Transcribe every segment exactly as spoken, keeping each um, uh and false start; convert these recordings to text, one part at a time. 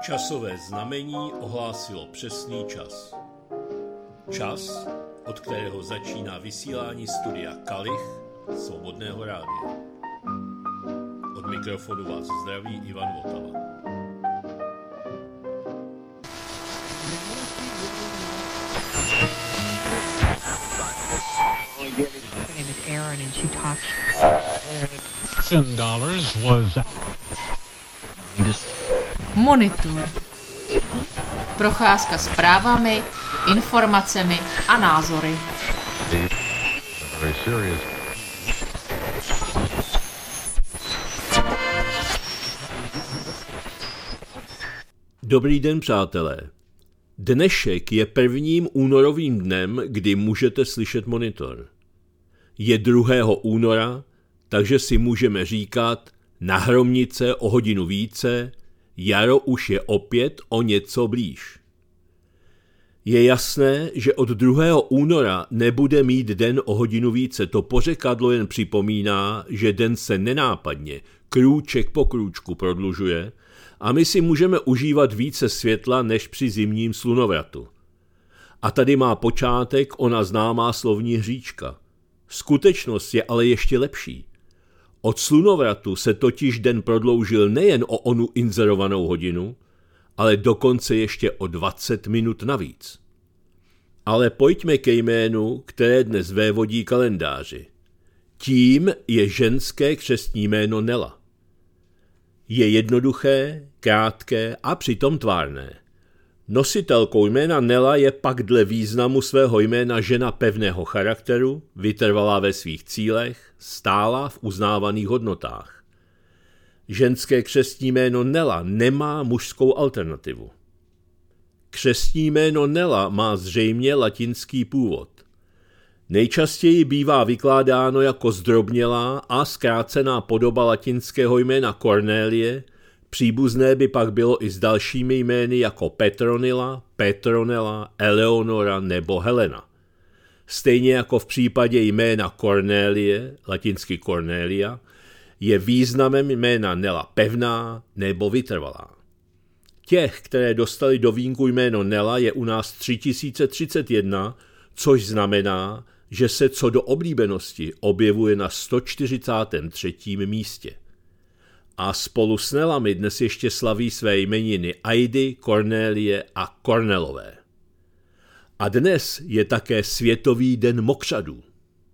Časové znamení ohlásilo přesný čas. Čas, od kterého začíná vysílání studia Kalich Svobodného rádia. Od mikrofonu vás zdraví Ivan Votava. Monitor. Procházka zprávami, informacemi a názory. Dobrý den, přátelé. Dnešek je prvním únorovým dnem, kdy můžete slyšet Monitor. Je druhého února, takže si můžeme říkat na hromnice o hodinu více, jaro už je opět o něco blíž. Je jasné, že od druhého února nebude mít den o hodinu více. To pořekadlo jen připomíná, že den se nenápadně, krůček po krůčku prodlužuje a my si můžeme užívat více světla než při zimním slunovratu. A tady má počátek ona známá slovní hříčka. Skutečnost je ale ještě lepší. Od slunovratu se totiž den prodloužil nejen o onu inzerovanou hodinu, ale dokonce ještě o dvacet minut navíc. Ale pojďme ke jménu, které dnes vévodí kalendáři. Tím je ženské křestní jméno Nela. Je jednoduché, krátké a přitom tvárné. Nositelkou jména Nela je pak dle významu svého jména žena pevného charakteru, vytrvalá ve svých cílech, stálá v uznávaných hodnotách. Ženské křestní jméno Nela nemá mužskou alternativu. Křestní jméno Nela má zřejmě latinský původ. Nejčastěji bývá vykládáno jako zdrobnělá a zkrácená podoba latinského jména Cornélie, příbuzné by pak bylo i s dalšími jmény jako Petronila, Petronela, Eleonora nebo Helena. Stejně jako v případě jména Cornélie, latinsky Cornelia, je významem jména Nela pevná nebo vytrvalá. Těch, které dostali do vínku jméno Nela, je u nás tři tisíce třicet jedna, což znamená, že se co do oblíbenosti objevuje na sto čtyřicátém třetím místě. A spolu s Nelami dnes ještě slaví své jmeniny Aidy, Cornélie a Kornelové. A dnes je také Světový den mokřadů.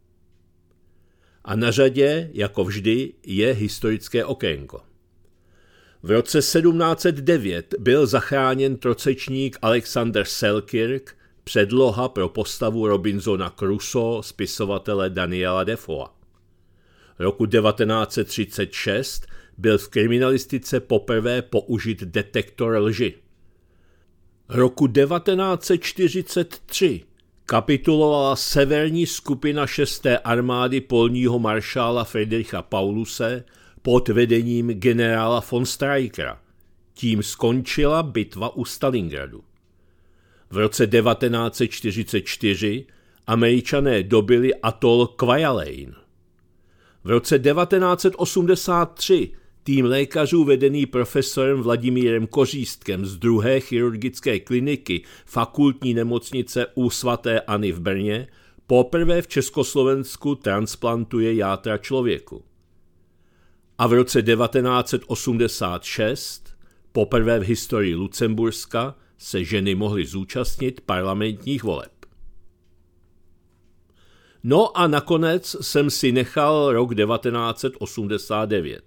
A na řadě, jako vždy, je historické okénko. V roce sedmnáct set devět byl zachráněn trosečník Alexander Selkirk, předloha pro postavu Robinsona Crusoe spisovatele Daniela Defoe. Roku devatenáct set třicet šest byl v kriminalistice poprvé použit detektor lži. Roku devatenáct set čtyřicet tři kapitulovala severní skupina šesté armády polního maršála Friedricha Pauluse pod vedením generála von Streichera. Tím skončila bitva u Stalingradu. V roce devatenáct set čtyřicet čtyři Američané dobili atol Kwajalein. V roce devatenáct set osmdesát tři tým lékařů vedený profesorem Vladimírem Kořístkem z druhé chirurgické kliniky fakultní nemocnice u svaté Anny v Brně poprvé v Československu transplantuje játra člověku. A v roce devatenáct set osmdesát šest, poprvé v historii Lucemburska, se ženy mohly zúčastnit parlamentních voleb. No a nakonec jsem si nechal rok devatenáct set osmdesát devět.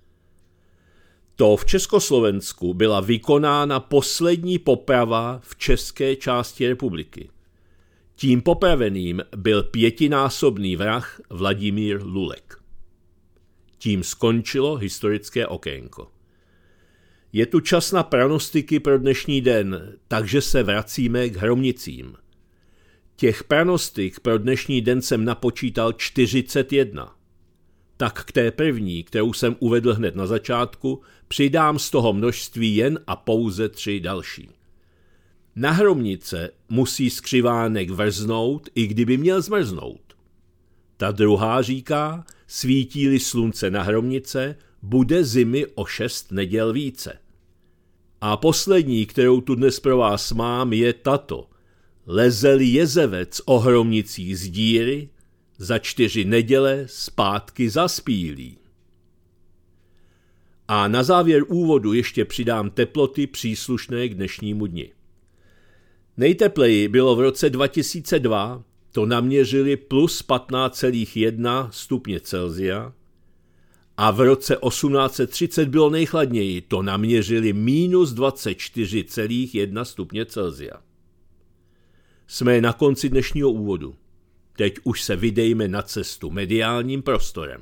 To v Československu byla vykonána poslední poprava v české části republiky. Tím popraveným byl pětinásobný vrah Vladimír Lulek. Tím skončilo historické okénko. Je tu čas na pranostiky pro dnešní den, takže se vracíme k hromnicím. Těch pranostik pro dnešní den jsem napočítal čtyřicet jedna. Tak k té první, kterou jsem uvedl hned na začátku, přidám z toho množství jen a pouze tři další. Na hromnice musí skřivánek vrznout, i kdyby měl zmrznout. Ta druhá říká, svítí-li slunce na hromnice, bude zimy o šest neděl více. A poslední, kterou tu dnes pro vás mám, je tato. Leze-li jezevec ohromnicí z díry, za čtyři neděle zpátky zaspílí. A na závěr úvodu ještě přidám teploty příslušné k dnešnímu dni. Nejtepleji bylo v roce dva tisíce dva, to naměřili plus patnáct celá jedna stupně Celsia, a v roce osmnáct set třicet bylo nejchladněji, to naměřili minus dvacet čtyři celá jedna stupně Celsia. Jsme na konci dnešního úvodu. Teď už se vydejme na cestu mediálním prostorem.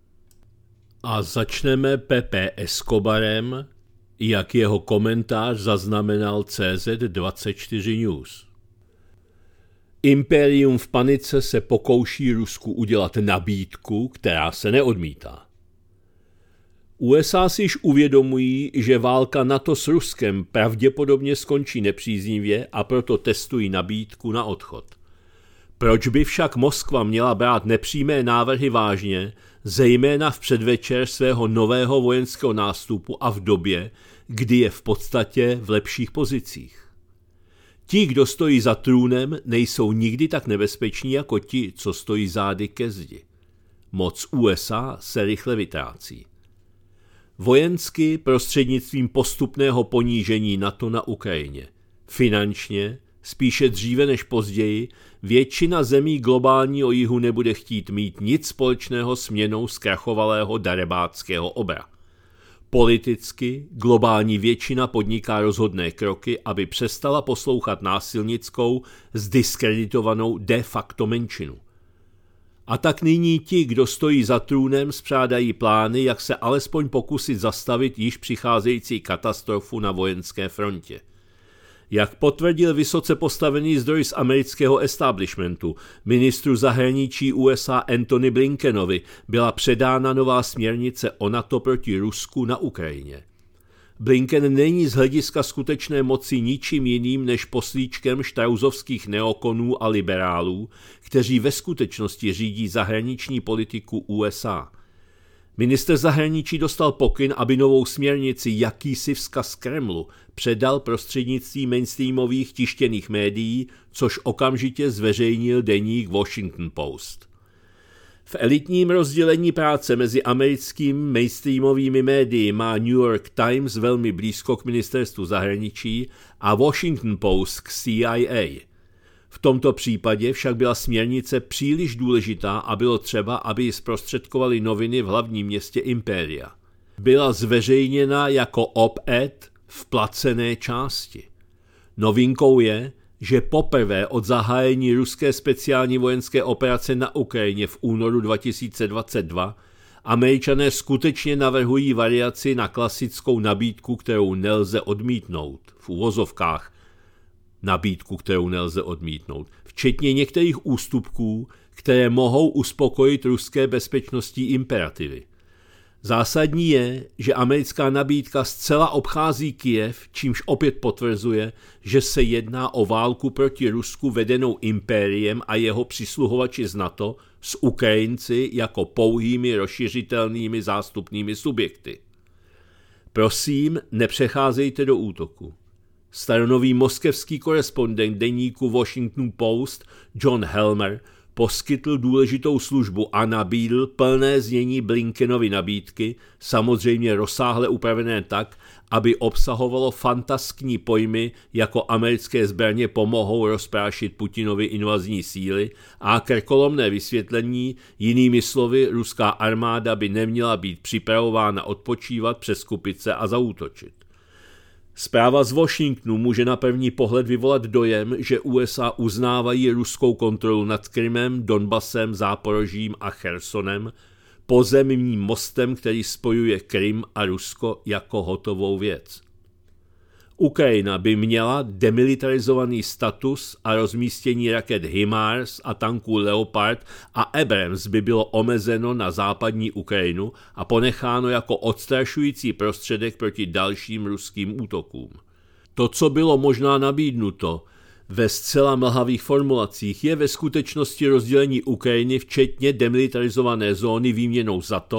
A začneme Pepe Escobarem, jak jeho komentář zaznamenal C Z dvacet čtyři News. Impérium v panice se pokouší Rusku udělat nabídku, která se neodmítá. U S A si již uvědomují, že válka NATO s Ruskem pravděpodobně skončí nepříznivě a proto testují nabídku na odchod. Proč by však Moskva měla brát nepřímé návrhy vážně, zejména v předvečer svého nového vojenského nástupu a v době, kdy je v podstatě v lepších pozicích? Ti, kdo stojí za trůnem, nejsou nikdy tak nebezpeční jako ti, co stojí zády ke zdi. Moc U S A se rychle vytrácí. Vojensky prostřednictvím postupného ponížení NATO na Ukrajině. Finančně, spíše dříve než později, většina zemí globálního jihu nebude chtít mít nic společného s měnou zkrachovalého darebáckého obra. Politicky globální většina podniká rozhodné kroky, aby přestala poslouchat násilnickou, zdiskreditovanou de facto menšinu. A tak nyní ti, kdo stojí za trůnem, spřádají plány, jak se alespoň pokusit zastavit již přicházející katastrofu na vojenské frontě. Jak potvrdil vysoce postavený zdroj z amerického establishmentu, ministru zahraničí U S A Antony Blinkenovi byla předána nová směrnice o NATO proti Rusku na Ukrajině. Blinken není z hlediska skutečné moci ničím jiným než poslíčkem štrausovských neokonů a liberálů, kteří ve skutečnosti řídí zahraniční politiku U S A. Minister zahraničí dostal pokyn, aby novou směrnici jakýsi vzkaz Kremlu předal prostřednictvím mainstreamových tištěných médií, což okamžitě zveřejnil deník Washington Post. V elitním rozdělení práce mezi americkými mainstreamovými médii má New York Times velmi blízko k ministerstvu zahraničí a Washington Post k C I A. V tomto případě však byla směrnice příliš důležitá a bylo třeba, aby ji zprostředkovaly noviny v hlavním městě impéria. Byla zveřejněna jako op-ed v placené části. Novinkou je, že poprvé od zahájení ruské speciální vojenské operace na Ukrajině v únoru dva tisíce dvacet dva Američané skutečně navrhují variaci na klasickou nabídku, kterou nelze odmítnout, v uvozovkách nabídku, kterou nelze odmítnout, včetně některých ústupků, které mohou uspokojit ruské bezpečnostní imperativy. Zásadní je, že americká nabídka zcela obchází Kyjev, čímž opět potvrzuje, že se jedná o válku proti Rusku vedenou impériem a jeho přisluhovači z NATO s Ukrajinci jako pouhými rozšiřitelnými zástupnými subjekty. Prosím, nepřecházejte do útoku. Staronový moskevský korespondent deníku Washington Post John Helmer poskytl důležitou službu a nabídl plné znění Blinkenovy nabídky, samozřejmě rozsáhle upravené tak, aby obsahovalo fantaskní pojmy, jako americké zbraně pomohou rozprášit Putinovi invazní síly a krkolomné vysvětlení, jinými slovy, ruská armáda by neměla být připravována odpočívat, přeskupit se a zaútočit. Zpráva z Washingtonu může na první pohled vyvolat dojem, že U S A uznávají ruskou kontrolu nad Krymem, Donbasem, Záporožím a Chersonem, pozemním mostem, který spojuje Krym a Rusko jako hotovou věc. Ukrajina by měla demilitarizovaný status a rozmístění raket HIMARS a tanků Leopard a Abrams by bylo omezeno na západní Ukrajinu a ponecháno jako odstrašující prostředek proti dalším ruským útokům. To, co bylo možná nabídnuto ve zcela mlhavých formulacích, je ve skutečnosti rozdělení Ukrajiny včetně demilitarizované zóny výměnou za to,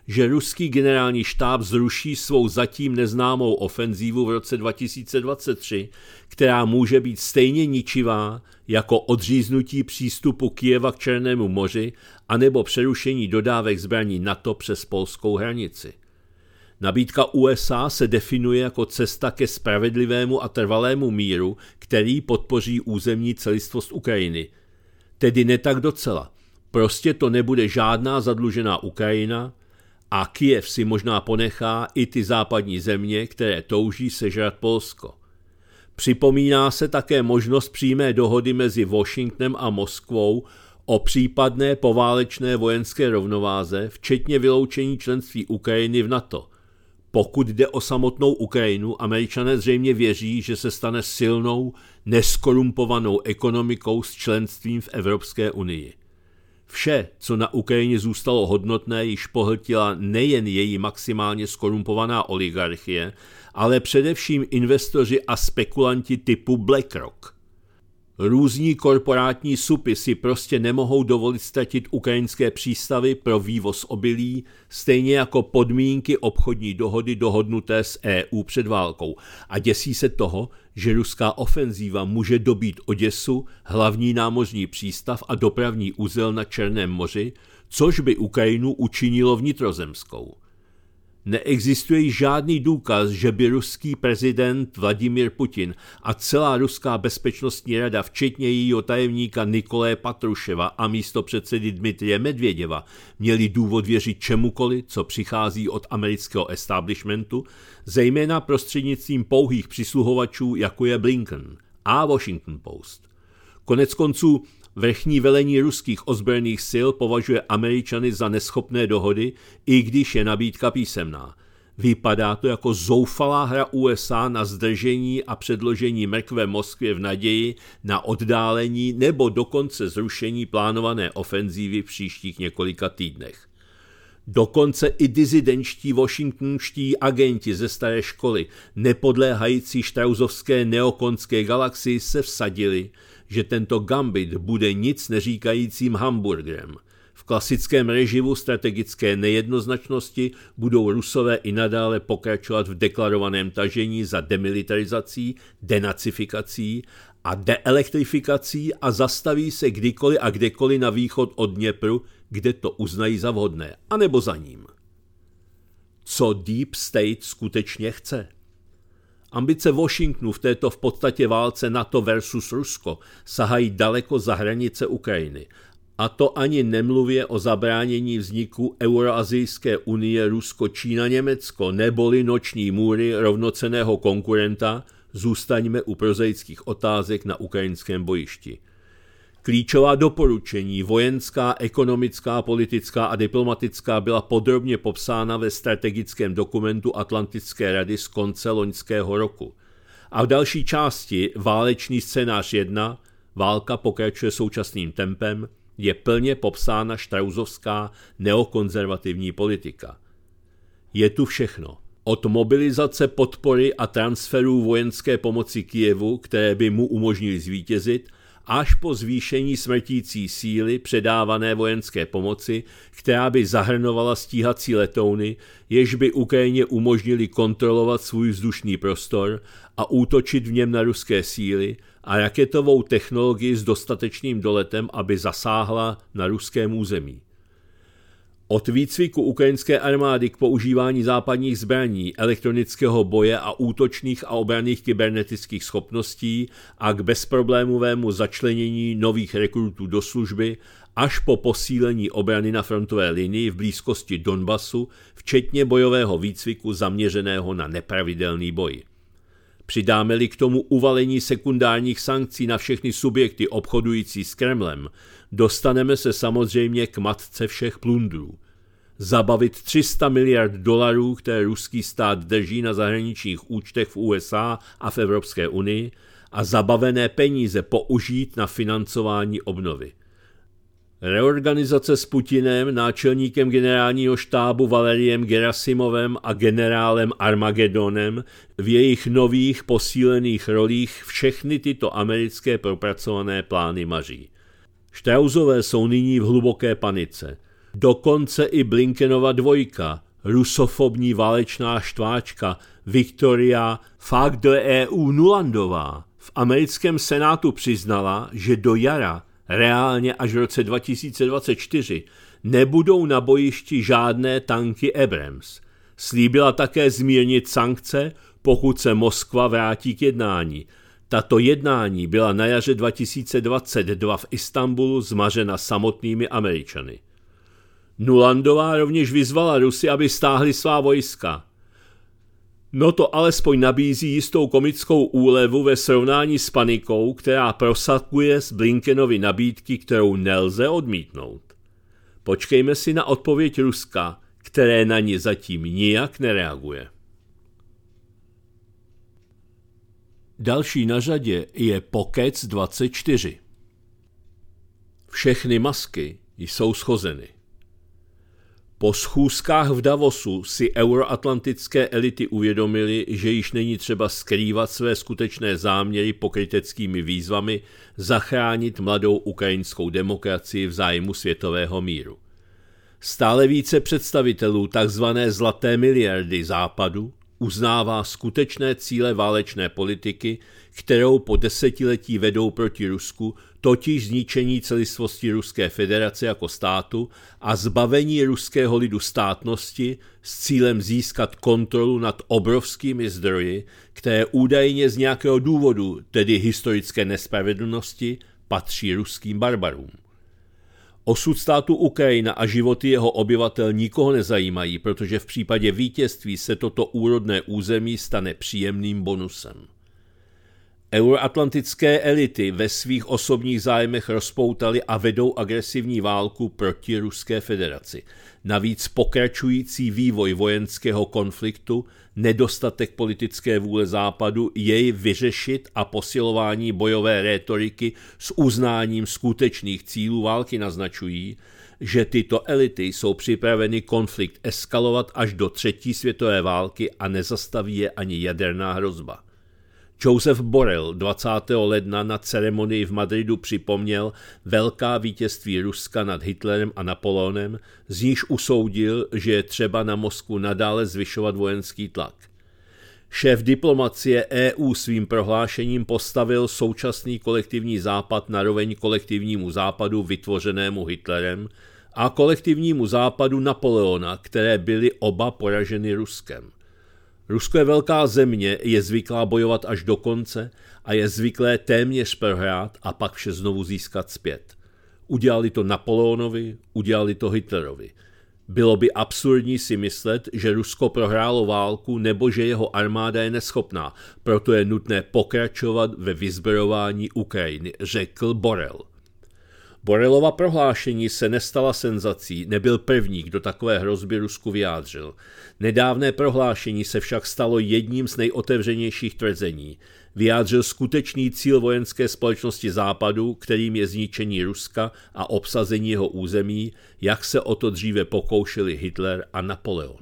že ruský generální štáb zruší svou zatím neznámou ofenzívu v roce dva tisíce dvacet tři, která může být stejně ničivá jako odříznutí přístupu Kyjeva k Černému moři anebo přerušení dodávek zbraní NATO přes polskou hranici. Nabídka U S A se definuje jako cesta ke spravedlivému a trvalému míru, který podpoří územní celistvost Ukrajiny. Tedy ne tak docela. Prostě to nebude žádná zadlužená Ukrajina a Kyjev si možná ponechá i ty západní země, které touží sežrat Polsko. Připomíná se také možnost přímé dohody mezi Washingtonem a Moskvou o případné poválečné vojenské rovnováze, včetně vyloučení členství Ukrajiny v NATO. Pokud jde o samotnou Ukrajinu, Američané zřejmě věří, že se stane silnou, neskorumpovanou ekonomikou s členstvím v Evropské unii. Vše, co na Ukrajině zůstalo hodnotné, již pohltila nejen její maximálně skorumpovaná oligarchie, ale především investoři a spekulanti typu BlackRock. Různí korporátní supy si prostě nemohou dovolit ztratit ukrajinské přístavy pro vývoz obilí, stejně jako podmínky obchodní dohody dohodnuté s E U před válkou a děsí se toho, že ruská ofenzíva může dobít Oděsu, hlavní námořní přístav a dopravní uzel na Černém moři, což by Ukrajinu učinilo vnitrozemskou. Neexistuje žádný důkaz, že by ruský prezident Vladimír Putin a celá ruská bezpečnostní rada, včetně jejího tajemníka Nikolaje Patruševa a místopředsedy Dmitrije Medvěděva, měli důvod věřit čemukoliv, co přichází od amerického establishmentu, zejména prostřednictvím pouhých přisluhovačů, jako je Blinken a Washington Post. Konec konců vrchní velení ruských ozbrojených sil považuje Američany za neschopné dohody, i když je nabídka písemná. Vypadá to jako zoufalá hra U S A na zdržení a předložení mrkve Moskvě v naději na oddálení nebo dokonce zrušení plánované ofenzívy v příštích několika týdnech. Dokonce i dizidenčtí washingtonští agenti ze staré školy, nepodléhající štrausovské neokonské galaxii, se vsadili, že tento gambit bude nic neříkajícím hamburgerem. V klasickém režimu strategické nejednoznačnosti budou Rusové i nadále pokračovat v deklarovaném tažení za demilitarizací, denacifikací a deelektrifikací a zastaví se kdykoliv a kdekoliv na východ od Dněpru, kde to uznají za vhodné, anebo za ním. Co Deep State skutečně chce? Ambice Washingtonu v této v podstatě válce NATO versus Rusko sahají daleko za hranice Ukrajiny. A to ani nemluvě o zabránění vzniku Euroazijské unie Rusko-Čína-Německo neboli noční můry rovnocenného konkurenta, zůstaňme u prozaických otázek na ukrajinském bojišti. Klíčová doporučení vojenská, ekonomická, politická a diplomatická byla podrobně popsána ve strategickém dokumentu Atlantické rady z konce loňského roku. A v další části válečný scénář jedna, válka pokračuje současným tempem, je plně popsána štrausovská neokonzervativní politika. Je tu všechno. Od mobilizace podpory a transferů vojenské pomoci Kyjevu, které by mu umožnily zvítězit, až po zvýšení smrtící síly předávané vojenské pomoci, která by zahrnovala stíhací letouny, jež by Ukrajině umožnili kontrolovat svůj vzdušný prostor a útočit v něm na ruské síly, a raketovou technologii s dostatečným doletem, aby zasáhla na ruském území. Od výcviku ukrajinské armády k používání západních zbraní, elektronického boje a útočných a obranných kybernetických schopností a k bezproblémovému začlenění nových rekrutů do služby až po posílení obrany na frontové linii v blízkosti Donbasu, včetně bojového výcviku zaměřeného na nepravidelný boj. Přidáme-li k tomu uvalení sekundárních sankcí na všechny subjekty obchodující s Kremlem, dostaneme se samozřejmě k matce všech plundrů. Zabavit tři sta miliard dolarů, které ruský stát drží na zahraničních účtech v U S A a v Evropské unii, a zabavené peníze použít na financování obnovy. Reorganizace s Putinem, náčelníkem generálního štábu Valeriem Gerasimovem a generálem Armagedonem v jejich nových posílených rolích všechny tyto americké propracované plány maří. Štrausové jsou nyní v hluboké panice. Dokonce i Blinkenova dvojka, rusofobní válečná štváčka Victoria Fakt de E U Nulandová v americkém senátu přiznala, že do jara, reálně až v roce dva tisíce dvacet čtyři, nebudou na bojišti žádné tanky Abrams. Slíbila také zmírnit sankce, pokud se Moskva vrátí k jednání. Tato jednání byla na jaře dva tisíce dvacet dva v Istanbulu zmařena samotnými Američany. Nulandová rovněž vyzvala Rusy, aby stáhli svá vojska. No to alespoň nabízí jistou komickou úlevu ve srovnání s panikou, která prosakuje z Blinkenovy nabídky, kterou nelze odmítnout. Počkejme si na odpověď Ruska, které na ní zatím nijak nereaguje. Další na řadě je Pokec dvacet čtyři. Všechny masky jsou schozeny. Po schůzkách v Davosu si euroatlantické elity uvědomily, že již není třeba skrývat své skutečné záměry pokryteckými výzvami zachránit mladou ukrajinskou demokracii v zájmu světového míru. Stále více představitelů tzv. Zlaté miliardy Západu uznává skutečné cíle válečné politiky, kterou po desetiletí vedou proti Rusku, totiž zničení celistvosti Ruské federace jako státu a zbavení ruského lidu státnosti s cílem získat kontrolu nad obrovskými zdroji, které údajně z nějakého důvodu, tedy historické nespravedlnosti, patří ruským barbarům. Osud státu Ukrajina a životy jeho obyvatel nikoho nezajímají, protože v případě vítězství se toto úrodné území stane příjemným bonusem. Euroatlantické elity ve svých osobních zájmech rozpoutaly a vedou agresivní válku proti Ruské federaci. Navíc pokračující vývoj vojenského konfliktu, nedostatek politické vůle Západu, jej vyřešit a posilování bojové rétoriky s uznáním skutečných cílů války naznačují, že tyto elity jsou připraveny konflikt eskalovat až do třetí světové války a nezastaví je ani jaderná hrozba. Joseph Borrell dvacátého ledna na ceremonii v Madridu připomněl velká vítězství Ruska nad Hitlerem a Napoleonem, z níž usoudil, že je třeba na Moskvu nadále zvyšovat vojenský tlak. Šéf diplomacie E U svým prohlášením postavil současný kolektivní západ na roveň kolektivnímu západu vytvořenému Hitlerem a kolektivnímu západu Napoleona, které byly oba poraženy Ruskem. Rusko je velká země, je zvyklá bojovat až do konce a je zvyklé téměř prohrát a pak vše znovu získat zpět. Udělali to Napoleonovi, udělali to Hitlerovi. Bylo by absurdní si myslet, že Rusko prohrálo válku nebo že jeho armáda je neschopná, proto je nutné pokračovat ve vyzbrojování Ukrajiny, řekl Borrell. Borrellova prohlášení se nestala senzací, nebyl první, kdo takové hrozby Rusku vyjádřil. Nedávné prohlášení se však stalo jedním z nejotevřenějších tvrzení. Vyjádřil skutečný cíl vojenské společnosti Západu, kterým je zničení Ruska a obsazení jeho území, jak se o to dříve pokoušeli Hitler a Napoleon.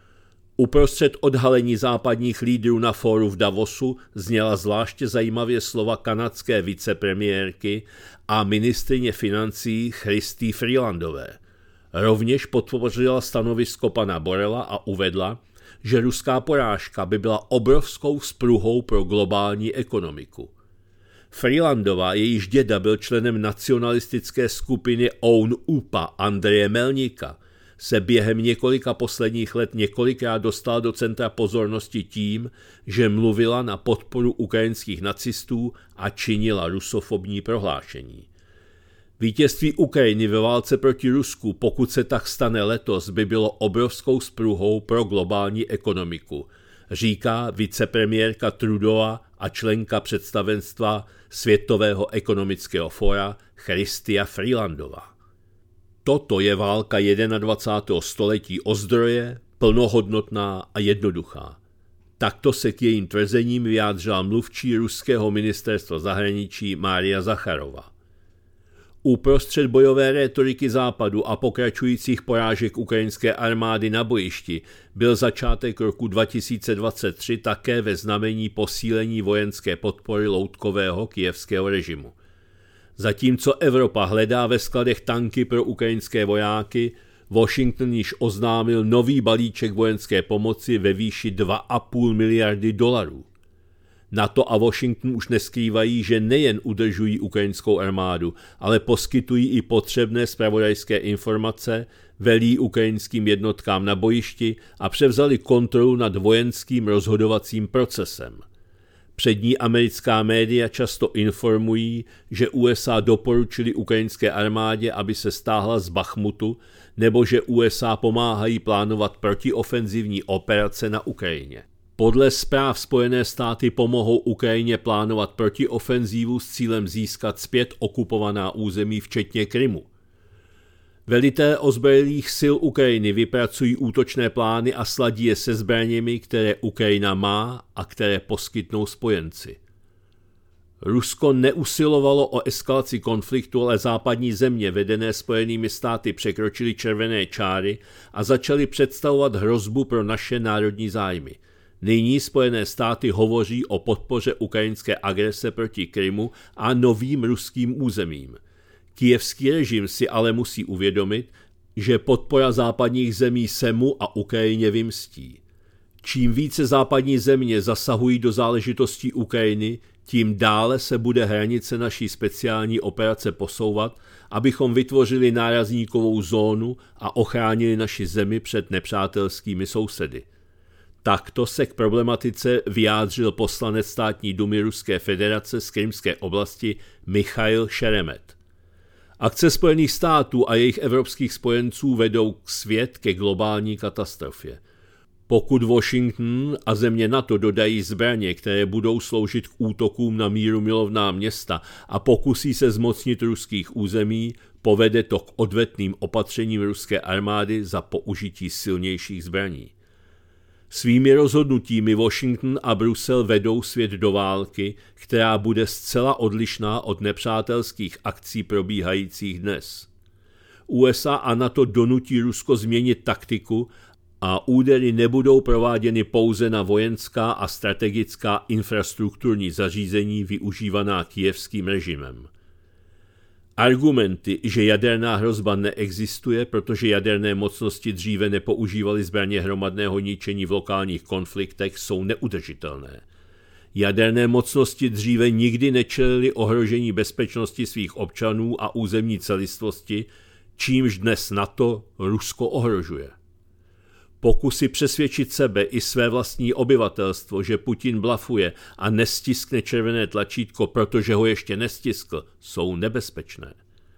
Uprostřed odhalení západních lídrů na fóru v Davosu zněla zvláště zajímavě slova kanadské vicepremiérky a ministryně financí Chrystie Freelandové. Rovněž podpořila stanovisko pana Borrella a uvedla, že ruská porážka by byla obrovskou spruhou pro globální ekonomiku. Freelandová, jejíž děda byl členem nacionalistické skupiny Own U P A Andreje Melníka, se během několika posledních let několikrát dostala do centra pozornosti tím, že mluvila na podporu ukrajinských nacistů a činila rusofobní prohlášení. Vítězství Ukrajiny ve válce proti Rusku, pokud se tak stane letos, by bylo obrovskou spruhou pro globální ekonomiku, říká vicepremiérka Trudeauova a členka představenstva Světového ekonomického fóra Chrystia Freelandová. Toto je válka dvacátého prvního století o zdroje, plnohodnotná a jednoduchá. Takto se k jejím tvrzením vyjádřila mluvčí ruského ministerstva zahraničí Mária Zacharova. Uprostřed bojové rétoriky Západu a pokračujících porážek ukrajinské armády na bojišti byl začátek roku dva tisíce dvacet tři také ve znamení posílení vojenské podpory loutkového kyjevského režimu. Zatímco Evropa hledá ve skladech tanky pro ukrajinské vojáky, Washington již oznámil nový balíček vojenské pomoci ve výši dva a půl miliardy dolarů. NATO a Washington už neskrývají, že nejen udržují ukrajinskou armádu, ale poskytují i potřebné zpravodajské informace, velí ukrajinským jednotkám na bojišti a převzali kontrolu nad vojenským rozhodovacím procesem. Přední americká média často informují, že U S A doporučili ukrajinské armádě, aby se stáhla z Bachmutu, nebo že U S A pomáhají plánovat protiofenzivní operace na Ukrajině. Podle zpráv Spojené státy pomohou Ukrajině plánovat protiofenzívu s cílem získat zpět okupovaná území včetně Krymu. Velitelé ozbrojených sil Ukrajiny vypracují útočné plány a sladí je se zbraněmi, které Ukrajina má a které poskytnou spojenci. Rusko neusilovalo o eskalaci konfliktu, ale západní země vedené Spojenými státy překročily červené čáry a začaly představovat hrozbu pro naše národní zájmy. Nyní Spojené státy hovoří o podpoře ukrajinské agrese proti Krymu a novým ruským územím. Kyjevský režim si ale musí uvědomit, že podpora západních zemí se mu a Ukrajině vymstí. Čím více západní země zasahují do záležitostí Ukrajiny, tím dále se bude hranice naší speciální operace posouvat, abychom vytvořili nárazníkovou zónu a ochránili naši zemi před nepřátelskými sousedy. Takto se k problematice vyjádřil poslanec státní dumy Ruské federace z Krymské oblasti Michail Šeremet. Akce Spojených států a jejich evropských spojenců vedou k svět ke globální katastrofě. Pokud Washington a země NATO dodají zbraně, které budou sloužit k útokům na mírumilovná města a pokusí se zmocnit ruských území, povede to k odvetným opatřením ruské armády za použití silnějších zbraní. Svými rozhodnutími Washington a Brusel vedou svět do války, která bude zcela odlišná od nepřátelských akcí probíhajících dnes. U S A a NATO donutí Rusko změnit taktiku a údery nebudou prováděny pouze na vojenská a strategická infrastrukturní zařízení využívaná kyjevským režimem. Argumenty, že jaderná hrozba neexistuje, protože jaderné mocnosti dříve nepoužívaly zbraně hromadného ničení v lokálních konfliktech, jsou neudržitelné. Jaderné mocnosti dříve nikdy nečelily ohrožení bezpečnosti svých občanů a územní celistvosti, čímž dnes NATO Rusko ohrožuje. Pokusy přesvědčit sebe i své vlastní obyvatelstvo, že Putin blafuje a nestiskne červené tlačítko, protože ho ještě nestiskl, jsou nebezpečné.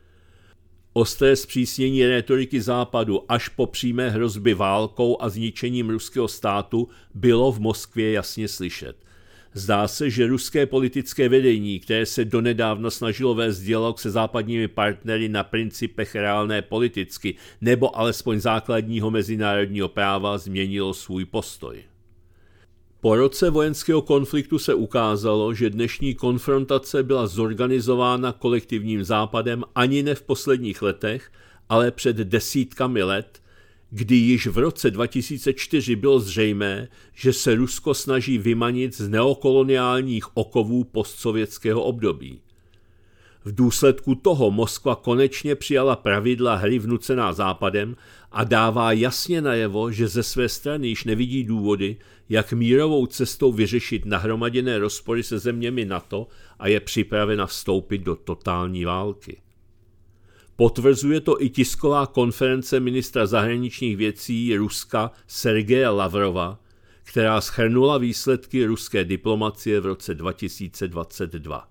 Ostré zpřísnění rétoriky Západu až po přímé hrozby válkou a zničením ruského státu bylo v Moskvě jasně slyšet. Zdá se, že ruské politické vedení, které se donedávna snažilo vést dialog se západními partnery na principech reálné politicky nebo alespoň základního mezinárodního práva, změnilo svůj postoj. Po roce vojenského konfliktu se ukázalo, že dnešní konfrontace byla zorganizována kolektivním Západem ani ne v posledních letech, ale před desítkami let, kdy již v roce dva tisíce čtyři bylo zřejmé, že se Rusko snaží vymanit z neokoloniálních okovů postsovětského období. V důsledku toho Moskva konečně přijala pravidla hry vnucená Západem a dává jasně najevo, že ze své strany již nevidí důvody, jak mírovou cestou vyřešit nahromaděné rozpory se zeměmi NATO a je připravena vstoupit do totální války. Potvrzuje to i tisková konference ministra zahraničních věcí Ruska Sergeje Lavrova, která shrnula výsledky ruské diplomacie v roce dva tisíce dvacet dva.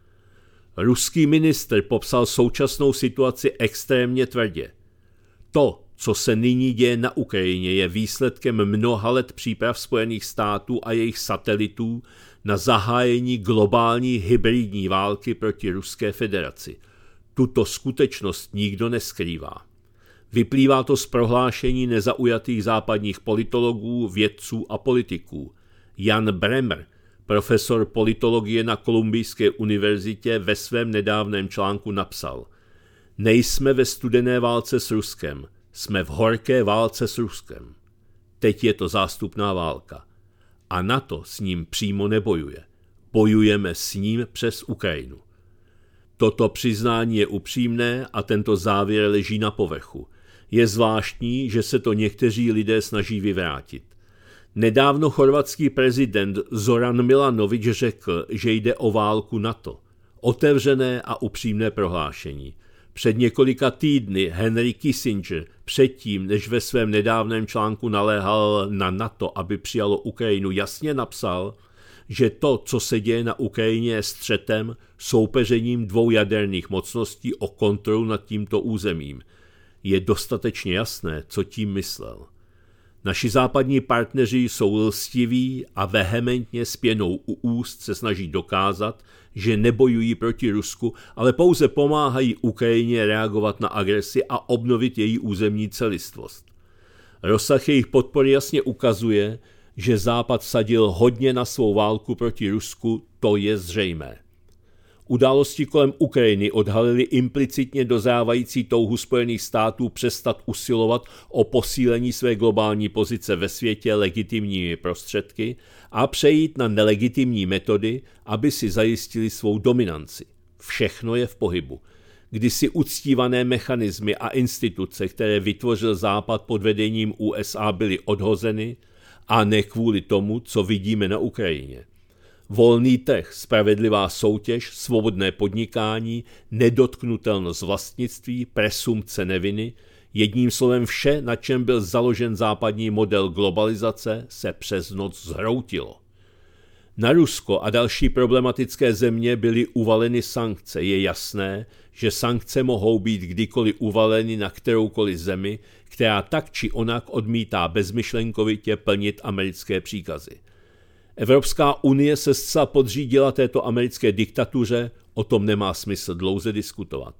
Ruský ministr popsal současnou situaci extrémně tvrdě. To, co se nyní děje na Ukrajině, je výsledkem mnoha let příprav Spojených států a jejich satelitů na zahájení globální hybridní války proti Ruské federaci. Tuto skutečnost nikdo neskrývá. Vyplývá to z prohlášení nezaujatých západních politologů, vědců a politiků. Jan Bremmer, profesor politologie na Kolumbijské univerzitě, ve svém nedávném článku napsal: Nejsme ve studené válce s Ruskem, jsme v horké válce s Ruskem. Teď je to zástupná válka. A NATO s ním přímo nebojuje. Bojujeme s ním přes Ukrajinu. Toto přiznání je upřímné a tento závěr leží na povrchu. Je zvláštní, že se to někteří lidé snaží vyvrátit. Nedávno chorvatský prezident Zoran Milanović řekl, že jde o válku NATO. Otevřené a upřímné prohlášení. Před několika týdny Henry Kissinger předtím, než ve svém nedávném článku naléhal na NATO, aby přijalo Ukrajinu, jasně napsal, že to, co se děje na Ukrajině, je střetem, soupeřením dvou jaderných mocností o kontrolu nad tímto územím. Je dostatečně jasné, co tím myslel. Naši západní partneři jsou lstiví a vehementně s pěnou u úst se snaží dokázat, že nebojují proti Rusku, ale pouze pomáhají Ukrajině reagovat na agresi a obnovit její územní celistvost. Rozsah jejich podpory jasně ukazuje, že Západ vsadil hodně na svou válku proti Rusku, to je zřejmé. Události kolem Ukrajiny odhalily implicitně dozrávající touhu Spojených států přestat usilovat o posílení své globální pozice ve světě legitimními prostředky a přejít na nelegitimní metody, aby si zajistili svou dominanci. Všechno je v pohybu. Kdysi uctívané mechanismy a instituce, které vytvořil Západ pod vedením U S A, byly odhozeny, a ne kvůli tomu, co vidíme na Ukrajině. Volný trh, spravedlivá soutěž, svobodné podnikání, nedotknutelnost vlastnictví, presumpce neviny, jedním slovem vše, na čem byl založen západní model globalizace, se přes noc zhroutilo. Na Rusko a další problematické země byly uvaleny sankce. Je jasné, že sankce mohou být kdykoliv uvaleny na kteroukoliv zemi, která tak či onak odmítá bezmyšlenkovitě plnit americké příkazy. Evropská unie se zcela podřídila této americké diktatuře, o tom nemá smysl dlouze diskutovat.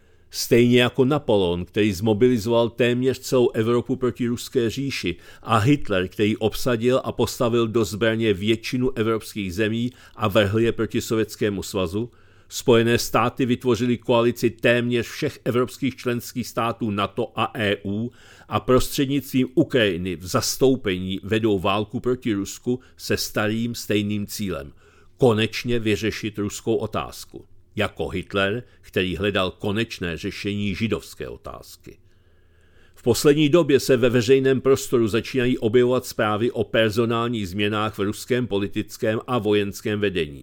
Stejně jako Napoleon, který zmobilizoval téměř celou Evropu proti ruské říši, a Hitler, který obsadil a postavil do zbraně většinu evropských zemí a vrhl je proti Sovětskému svazu, Spojené státy vytvořily koalici téměř všech evropských členských států NATO a E U a prostřednictvím Ukrajiny v zastoupení vedou válku proti Rusku se starým stejným cílem – konečně vyřešit ruskou otázku. Jako Hitler, který hledal konečné řešení židovské otázky. V poslední době se ve veřejném prostoru začínají objevovat zprávy o personálních změnách v ruském politickém a vojenském vedení.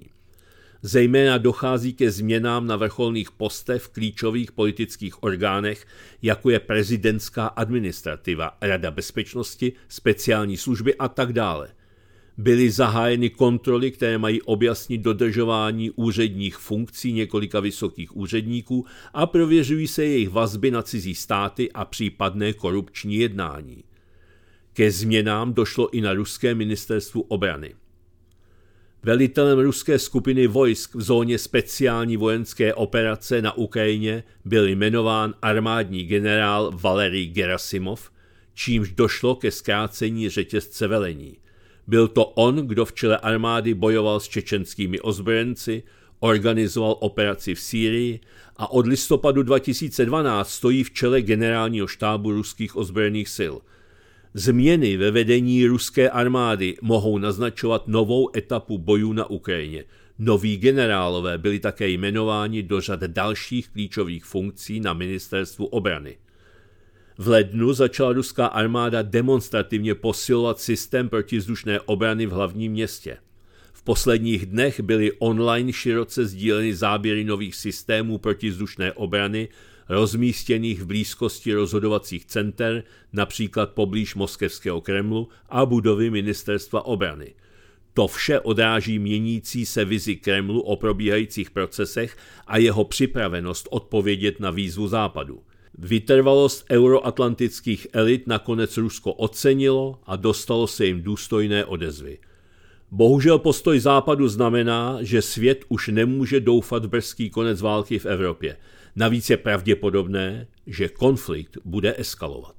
Zejména dochází ke změnám na vrcholných postech v klíčových politických orgánech, jako je prezidentská administrativa, Rada bezpečnosti, speciální služby a tak dále. Byly zahájeny kontroly, které mají objasnit dodržování úředních funkcí několika vysokých úředníků a prověřují se jejich vazby na cizí státy a případné korupční jednání. Ke změnám došlo i na ruském ministerstvu obrany. Velitelem ruské skupiny vojsk v zóně speciální vojenské operace na Ukrajině byl jmenován armádní generál Valerij Gerasimov, čímž došlo ke zkrácení řetězce velení. Byl to on, kdo v čele armády bojoval s čečenskými ozbrojenci, organizoval operaci v Sýrii a od listopadu dva tisíce dvanáct stojí v čele generálního štábu ruských ozbrojených sil. Změny ve vedení ruské armády mohou naznačovat novou etapu bojů na Ukrajině. Noví generálové byli také jmenováni do řad dalších klíčových funkcí na ministerstvu obrany. V lednu začala ruská armáda demonstrativně posilovat systém protivzdušné obrany v hlavním městě. V posledních dnech byly online široce sdíleny záběry nových systémů protivzdušné obrany, rozmístěných v blízkosti rozhodovacích center, například poblíž moskevského Kremlu a budovy ministerstva obrany. To vše odráží měnící se vizi Kremlu o probíhajících procesech a jeho připravenost odpovědět na výzvu Západu. Vytrvalost euroatlantických elit nakonec Rusko ocenilo a dostalo se jim důstojné odezvy. Bohužel postoj Západu znamená, že svět už nemůže doufat v brzký konec války v Evropě. Navíc je pravděpodobné, že konflikt bude eskalovat.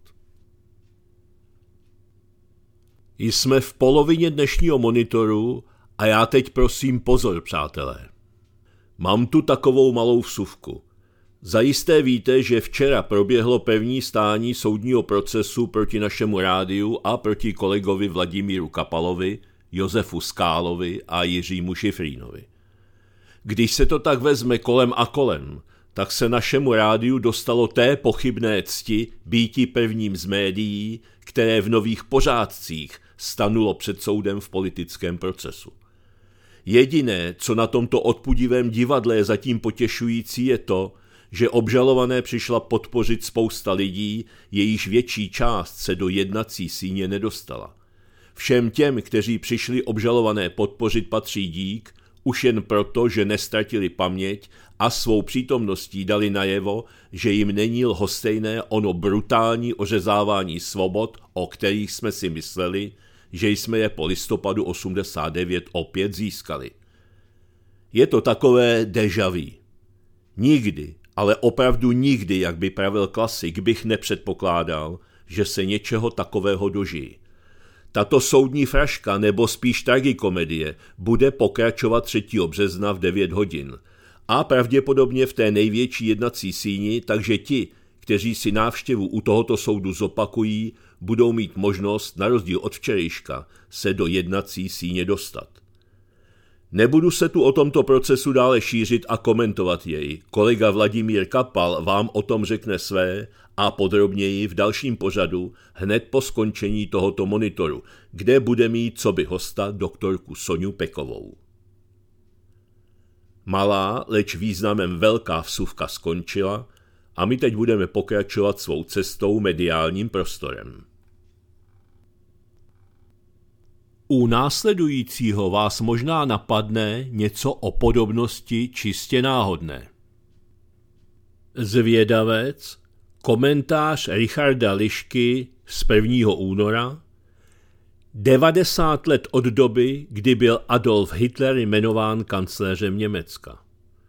Jsme v polovině dnešního monitoru a já teď prosím pozor, přátelé. Mám tu takovou malou vsuvku. Zajisté víte, že včera proběhlo první stání soudního procesu proti našemu rádiu a proti kolegovi Vladimíru Kapalovi, Josefu Skálovi a Jiřímu Šifrínovi. Když se to tak vezme kolem a kolem, tak se našemu rádiu dostalo té pochybné cti býti prvním z médií, které v nových pořádcích stanulo před soudem v politickém procesu. Jediné, co na tomto odpudivém divadle je zatím potěšující, je to, že obžalované přišla podpořit spousta lidí, jejíž větší část se do jednací síně nedostala. Všem těm, kteří přišli obžalované podpořit, patří dík, už jen proto, že nestratili paměť a svou přítomností dali najevo, že jim není lhostejné ono brutální ořezávání svobod, o kterých jsme si mysleli, že jsme je po listopadu osmdesát devět opět získali. Je to takové déjà vu. Nikdy, ale opravdu nikdy, jak by pravil klasik, bych nepředpokládal, že se něčeho takového dožijí. Tato soudní fraška, nebo spíš tragikomedie, bude pokračovat třetího března v devět hodin a pravděpodobně v té největší jednací síni, takže ti, kteří si návštěvu u tohoto soudu zopakují, budou mít možnost, na rozdíl od včerejška, se do jednací síně dostat. Nebudu se tu o tomto procesu dále šířit a komentovat jej. Kolega Vladimír Kapal vám o tom řekne své a podrobněji v dalším pořadu hned po skončení tohoto monitoru, kde bude mít coby hosta doktorku Soňu Pekovou. Malá, leč významem velká vsuvka skončila a my teď budeme pokračovat svou cestou mediálním prostorem. U následujícího vás možná napadne něco o podobnosti čistě náhodné. Zvědavec, komentář Richarda Lišky z prvního února, devadesát let od doby, kdy byl Adolf Hitler jmenován kancléřem Německa.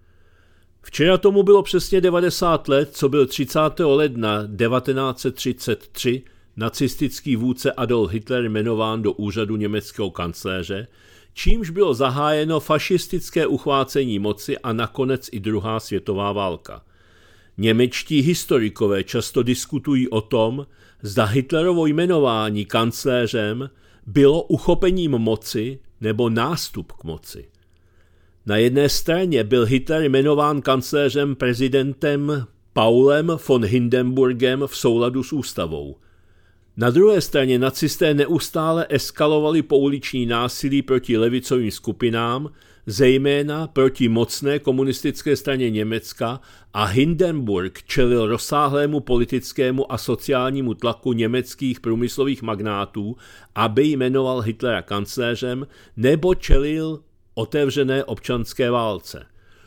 Včera tomu bylo přesně devadesát let, co byl třicátého ledna devatenáct set třicet tři nacistický vůdce Adolf Hitler jmenován do úřadu německého kancléře, čímž bylo zahájeno fašistické uchvácení moci a nakonec i druhá světová válka. Němečtí historikové často diskutují o tom, zda Hitlerovo jmenování kancléřem bylo uchopením moci nebo nástup k moci. Na jedné straně byl Hitler jmenován kancléřem prezidentem Paulem von Hindenburgem v souladu s ústavou. Na druhé straně nacisté neustále eskalovali pouliční násilí proti levicovým skupinám, zejména proti mocné komunistické straně Německa, a Hindenburg čelil rozsáhlému politickému a sociálnímu tlaku německých průmyslových magnátů, aby jmenoval Hitlera kancléřem, nebo čelil otevřené občanské válce.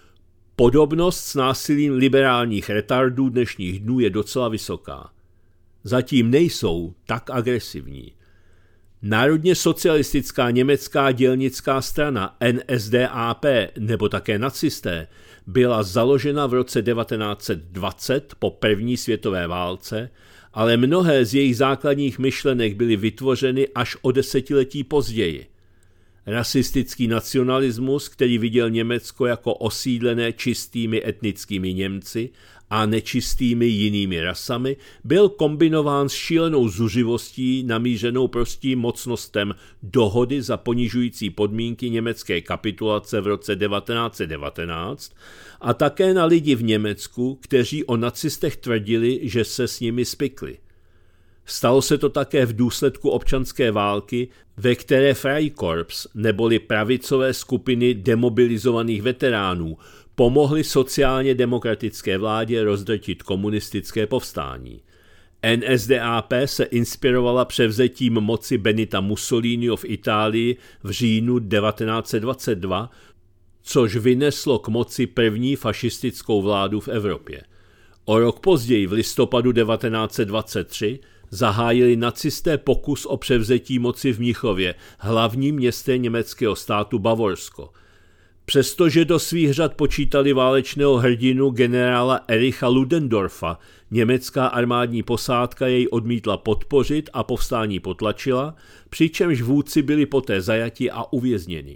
Podobnost s násilím liberálních retardů dnešních dnů je docela vysoká. Zatím nejsou tak agresivní. Národně socialistická německá dělnická strana N S D A P nebo také nacisté byla založena v roce devatenáct set dvacet po první světové válce, ale mnohé z jejich základních myšlenek byly vytvořeny až o desetiletí později. Rasistický nacionalismus, který viděl Německo jako osídlené čistými etnickými Němci a nečistými jinými rasami, byl kombinován s šílenou zuřivostí namířenou prostým mocnostem dohody za ponižující podmínky německé kapitulace v roce devatenáct set devatenáct a také na lidi v Německu, kteří o nacistech tvrdili, že se s nimi spikli. Stalo se to také v důsledku občanské války, ve které Freikorps neboli pravicové skupiny demobilizovaných veteránů pomohly sociálně demokratické vládě rozdrtit komunistické povstání. N S D A P se inspirovala převzetím moci Benita Mussoliniho v Itálii v říjnu devatenáct set dvacet dva, což vyneslo k moci první fašistickou vládu v Evropě. O rok později, v listopadu devatenáct set dvacet tři, zahájili nacisté pokus o převzetí moci v Mnichově, hlavním městě německého státu Bavorsko. Přestože do svých řad počítali válečného hrdinu generála Ericha Ludendorfa, německá armádní posádka jej odmítla podpořit a povstání potlačila, přičemž vůdci byli poté zajati a uvězněni.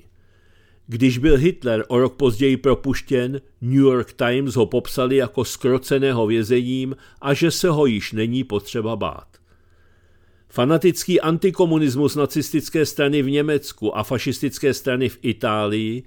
Když byl Hitler o rok později propuštěn, New York Times ho popsali jako zkroceného vězením a že se ho již není potřeba bát. Fanatický antikomunismus nacistické strany v Německu a fašistické strany v Itálii,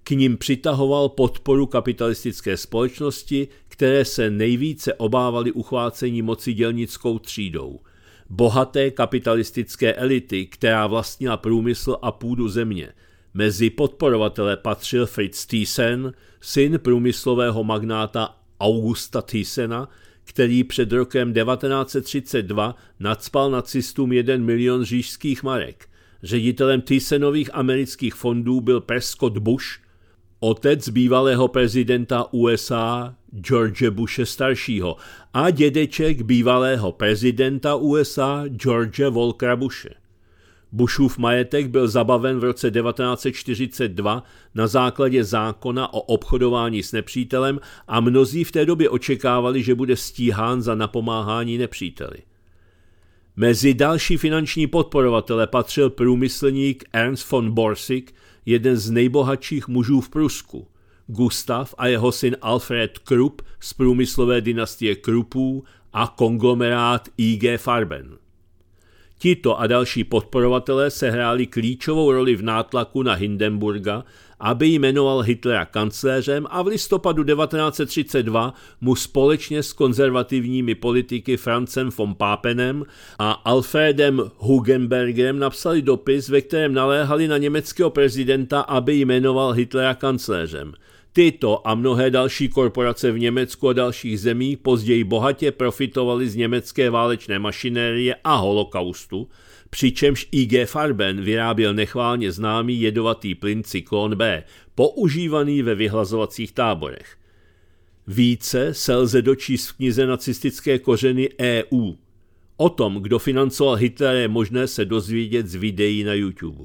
K nim přitahoval podporu kapitalistické společnosti, které se nejvíce obávaly uchvácení moci dělnickou třídou. Bohaté kapitalistické elity, která vlastnila průmysl a půdu země. Mezi podporovatele patřil Fritz Thyssen, syn průmyslového magnáta Augusta Thyssena, který před rokem devatenáct set třicet dva nacpal nacistům jeden milion říšských marek. Ředitelem Thyssenových amerických fondů byl Prescott Bush, otec bývalého prezidenta U S A George Bushe staršího a dědeček bývalého prezidenta U S A George Walkera Bushe. Bushův majetek byl zabaven v roce devatenáct set čtyřicet dva na základě zákona o obchodování s nepřítelem a mnozí v té době očekávali, že bude stíhán za napomáhání nepříteli. Mezi další finanční podporovatele patřil průmyslník Ernst von Borsig, jeden z nejbohatších mužů v Prusku. Gustav a jeho syn Alfred Krupp z průmyslové dynastie Kruppů a konglomerát I G Farben. Tito a další podporovatelé sehráli klíčovou roli v nátlaku na Hindenburga, aby jmenoval Hitlera kancléřem a v listopadu devatenáct set třicet dva mu společně s konzervativními politiky Franzem von Papenem a Alfredem Hugenbergem napsali dopis, ve kterém naléhali na německého prezidenta, aby jmenoval Hitlera kancléřem. Tyto a mnohé další korporace v Německu a dalších zemích později bohatě profitovaly z německé válečné mašinérie a holokaustu, přičemž I G Farben vyráběl nechválně známý jedovatý plyn Cyklon B, používaný ve vyhlazovacích táborech. Více se lze dočíst v knize Nacistické kořeny E U. O tom, kdo financoval Hitlera, je možné se dozvědět z videí na YouTube.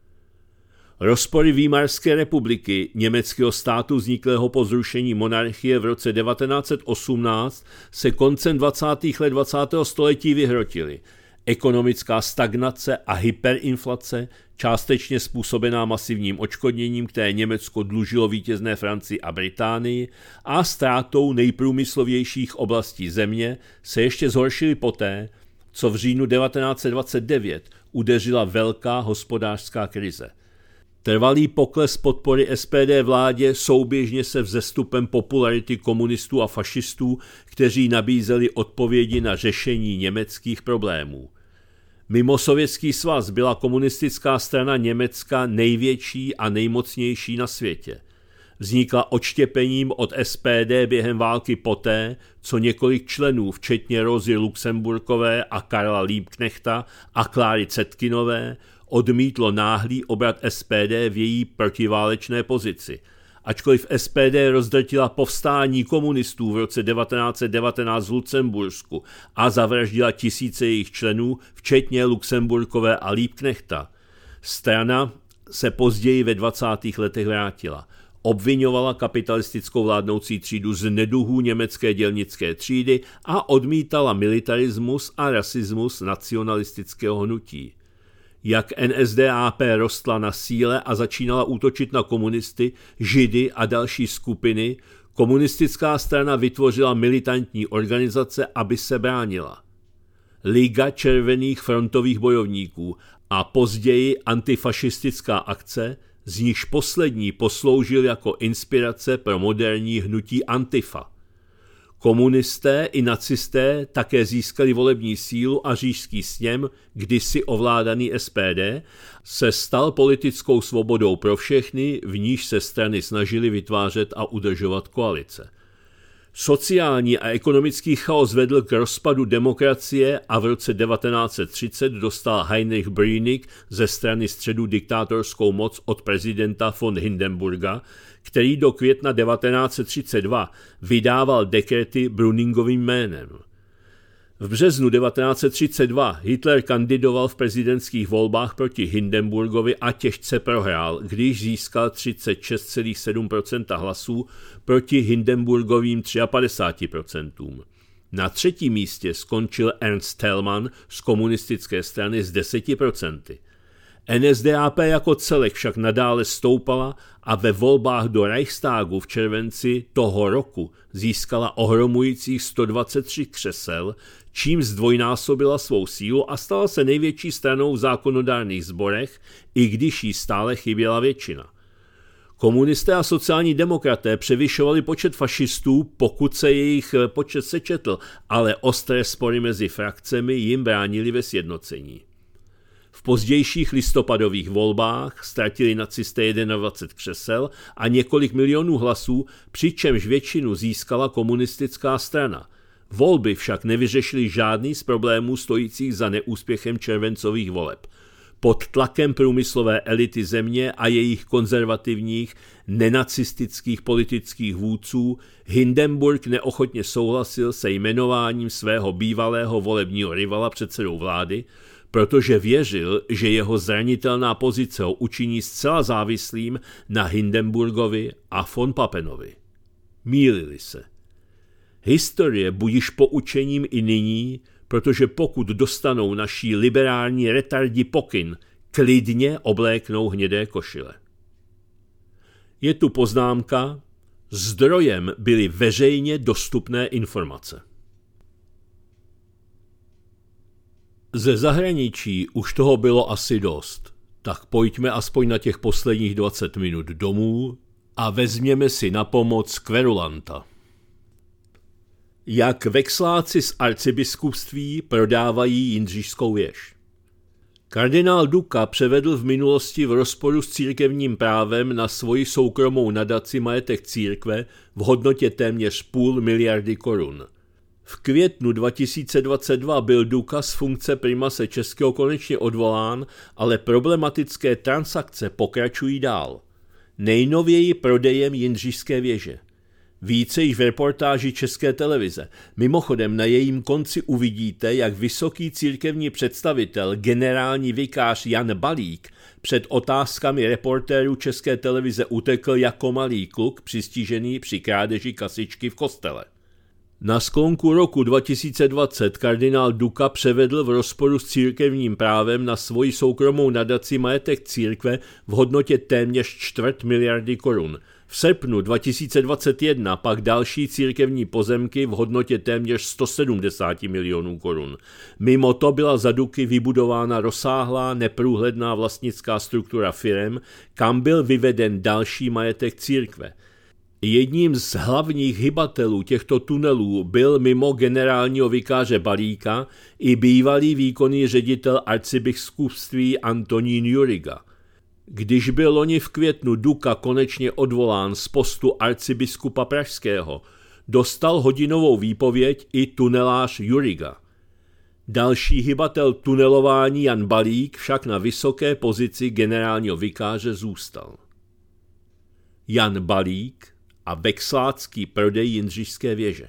Rozpory Výmarské republiky, německého státu vzniklého po zrušení monarchie v roce devatenáct set osmnáct, se koncem dvacátých let dvacátého století vyhrotily. Ekonomická stagnace a hyperinflace, částečně způsobená masivním odškodněním, které Německo dlužilo vítězné Francii a Británii, a ztrátou nejprůmyslovějších oblastí země, se ještě zhoršily poté, co v říjnu devatenáct set dvacet devět udeřila velká hospodářská krize. Trvalý pokles podpory S P D vládě souběžně se vzestupem popularity komunistů a fašistů, kteří nabízeli odpovědi na řešení německých problémů. Mimo Sovětský svaz byla komunistická strana Německa největší a nejmocnější na světě. Vznikla odštěpením od S P D během války poté, co několik členů, včetně Rozy Luxemburkové a Karla Liebknechta a Kláry Zetkinové, odmítlo náhlý obrat S P D v její protiválečné pozici. Ačkoliv S P D rozdrtila povstání komunistů v roce devatenáct set devatenáct v Lucembursku a zavraždila tisíce jejich členů, včetně Luxemburkové a Liebknechta, strana se později ve dvacátých letech vrátila. Obvinovala kapitalistickou vládnoucí třídu z neduhů německé dělnické třídy a odmítala militarismus a rasismus nacionalistického hnutí. Jak N S D A P rostla na síle a začínala útočit na komunisty, židy a další skupiny, komunistická strana vytvořila militantní organizace, aby se bránila. Liga červených frontových bojovníků a později antifašistická akce, z nichž poslední posloužil jako inspirace pro moderní hnutí Antifa. Komunisté i nacisté také získali volební sílu a říšský sněm, kdysi ovládaný S P D, se stal politickou svobodou pro všechny, v níž se strany snažily vytvářet a udržovat koalice. Sociální a ekonomický chaos vedl k rozpadu demokracie a v roce devatenáct set třicet dostal Heinrich Brünig ze strany středu diktátorskou moc od prezidenta von Hindenburga, který do května devatenáct set třicet dva vydával dekrety Brüningovým jménem. V březnu devatenáct set třicet dva Hitler kandidoval v prezidentských volbách proti Hindenburgovi a těžce prohrál, když získal třicet šest celá sedm procenta hlasů proti Hindenburgovým padesát tři procent. Na třetím místě skončil Ernst Thälmann z komunistické strany s deseti procenty. N S D A P jako celek však nadále stoupala a ve volbách do Reichstagu v červenci toho roku získala ohromujících sto dvacet tři křesel, čím zdvojnásobila svou sílu a stala se největší stranou v zákonodárných sborech, i když jí stále chyběla většina. Komunisté a sociální demokraté převyšovali počet fašistů, pokud se jejich počet sečetl, ale ostré spory mezi frakcemi jim bránili ve sjednocení. V pozdějších listopadových volbách ztratili nacisté dvacet jedna křesel a několik milionů hlasů, přičemž většinu získala komunistická strana. Volby však nevyřešily žádný z problémů stojících za neúspěchem červencových voleb. Pod tlakem průmyslové elity země a jejich konzervativních, nenacistických politických vůdců Hindenburg neochotně souhlasil se jmenováním svého bývalého volebního rivala předsedou vlády, protože věřil, že jeho zranitelná pozice ho učiní zcela závislým na Hindenburgovi a von Pappenovi. Mýlili se. Historie budiž poučením i nyní, protože pokud dostanou naší liberální retardi pokyn, klidně obléknou hnědé košile. Je tu poznámka, zdrojem byly veřejně dostupné informace. Ze zahraničí už toho bylo asi dost, tak pojďme aspoň na těch posledních dvacet minut domů a vezměme si na pomoc kverulanta. Jak vexláci z arcibiskupství prodávají Jindřišskou věž. Kardinál Duka převedl v minulosti v rozporu s církevním právem na svoji soukromou nadaci majetek církve v hodnotě téměř půl miliardy korun. V květnu dva tisíce dvacet dva byl Duka z funkce primase Českého konečně odvolán, ale problematické transakce pokračují dál. Nejnověji prodejem Jindřišské věže. Více již v reportáži České televize. Mimochodem na jejím konci uvidíte, jak vysoký církevní představitel, generální vikář Jan Balík, před otázkami reportérů České televize utekl jako malý kluk přistižený při krádeži kasičky v kostele. Na sklonku roku dva tisíce dvacet kardinál Duka převedl v rozporu s církevním právem na svoji soukromou nadaci majetek církve v hodnotě téměř čtvrt miliardy korun. V srpnu dva tisíce dvacet jedna pak další církevní pozemky v hodnotě téměř sto sedmdesát milionů korun. Mimo to byla za Duky vybudována rozsáhlá neprůhledná vlastnická struktura firem, kam byl vyveden další majetek církve. Jedním z hlavních hybatelů těchto tunelů byl mimo generálního vikáře Balíka i bývalý výkonný ředitel arcibiskupství Antonín Juriga. Když byl loni v květnu Duka konečně odvolán z postu arcibiskupa pražského, dostal hodinovou výpověď i tunelář Juriga. Další hybatel tunelování Jan Balík však na vysoké pozici generálního vikáře zůstal. Jan Balík a vexlácký prodej Jindřišské věže.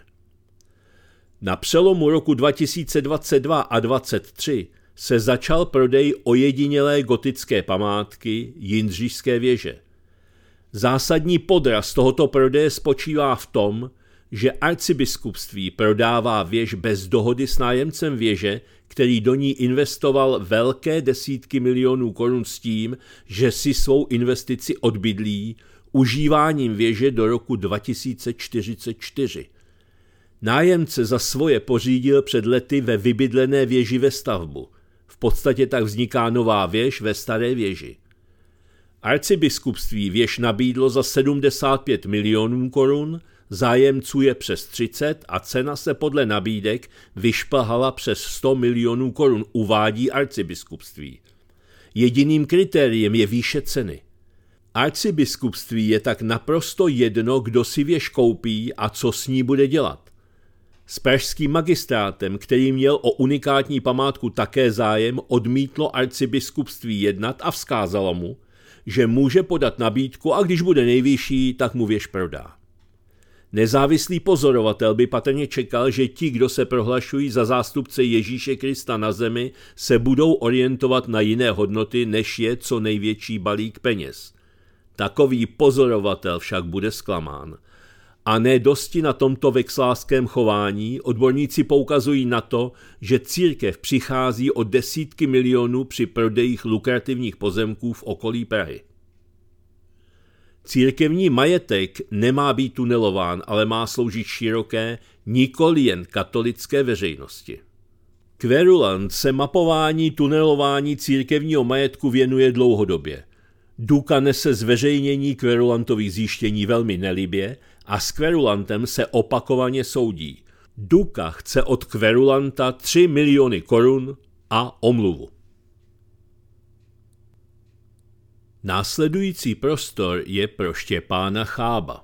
Na přelomu roku dva tisíce dvacet dva a dvacet tři se začal prodej ojedinělé gotické památky Jindřišské věže. Zásadní podraz tohoto prodeje spočívá v tom, že arcibiskupství prodává věž bez dohody s nájemcem věže, který do ní investoval velké desítky milionů korun s tím, že si svou investici odbydlí užíváním věže do roku dva tisíce čtyřicet čtyři. Nájemce za svoje pořídil před lety ve vybydlené věži ve stavbu. V podstatě tak vzniká nová věž ve staré věži. Arcibiskupství věž nabídlo za sedmdesát pět milionů korun, zájemců je přes třicet a cena se podle nabídek vyšplhala přes sto milionů korun, uvádí arcibiskupství. Jediným kritériem je výše ceny. Arcibiskupství je tak naprosto jedno, kdo si věž koupí a co s ní bude dělat. S pražským magistrátem, který měl o unikátní památku také zájem, odmítlo arcibiskupství jednat a vzkázalo mu, že může podat nabídku a když bude nejvyšší, tak mu věž prodá. Nezávislý pozorovatel by patrně čekal, že ti, kdo se prohlašují za zástupce Ježíše Krista na zemi, se budou orientovat na jiné hodnoty, než je co největší balík peněz. Takový pozorovatel však bude zklamán. A ne dosti na tomto vexlářském chování, odborníci poukazují na to, že církev přichází o desítky milionů při prodejích lukrativních pozemků v okolí Prahy. Církevní majetek nemá být tunelován, ale má sloužit široké, nikoli jen katolické veřejnosti. Kverulant se mapování tunelování církevního majetku věnuje dlouhodobě. Duka nese zveřejnění kverulantových zjištění velmi nelibě a s kverulantem se opakovaně soudí. Duka chce od kverulanta tři miliony korun a omluvu. Následující prostor je pro Štěpána Chába.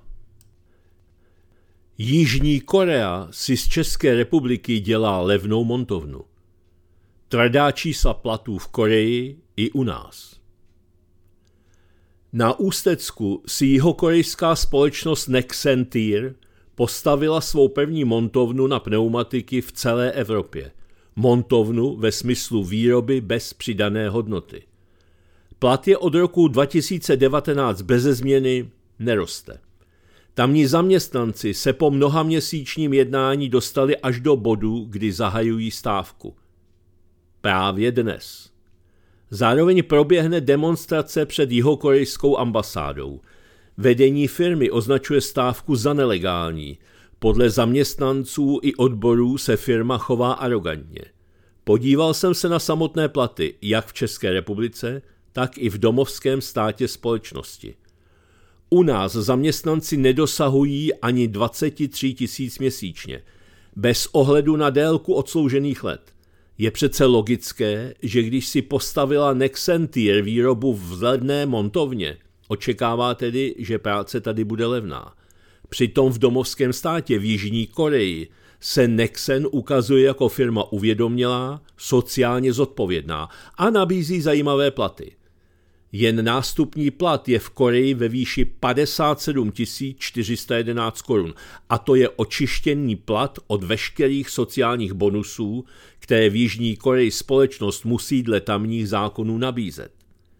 Jižní Korea si z České republiky dělá levnou montovnu. Tvrdá čísla platů v Koreji i u nás. Na Ústecku si jihokorejská společnost Nexentir postavila svou první montovnu na pneumatiky v celé Evropě. Montovnu ve smyslu výroby bez přidané hodnoty. Plat je od roku dva tisíce devatenáct beze změny, neroste. Tamní zaměstnanci se po mnohaměsíčním jednání dostali až do bodu, kdy zahajují stávku. Právě dnes. Zároveň proběhne demonstrace před jihokorejskou ambasádou. Vedení firmy označuje stávku za nelegální. Podle zaměstnanců i odborů se firma chová arogantně. Podíval jsem se na samotné platy, jak v České republice, tak i v domovském státě společnosti. U nás zaměstnanci nedosahují ani dvacet tři tisíc měsíčně, bez ohledu na délku odsloužených let. Je přece logické, že když si postavila Nexentir výrobu v levné montovně, očekává tedy, že práce tady bude levná. Přitom v domovském státě v Jižní Koreji se Nexen ukazuje jako firma uvědomělá, sociálně zodpovědná a nabízí zajímavé platy. Jen nástupní plat je v Koreji ve výši padesát sedm tisíc čtyři sta jedenáct korun a to je očištěný plat od veškerých sociálních bonusů, které v Jižní Koreji společnost musí dle tamních zákonů nabízet.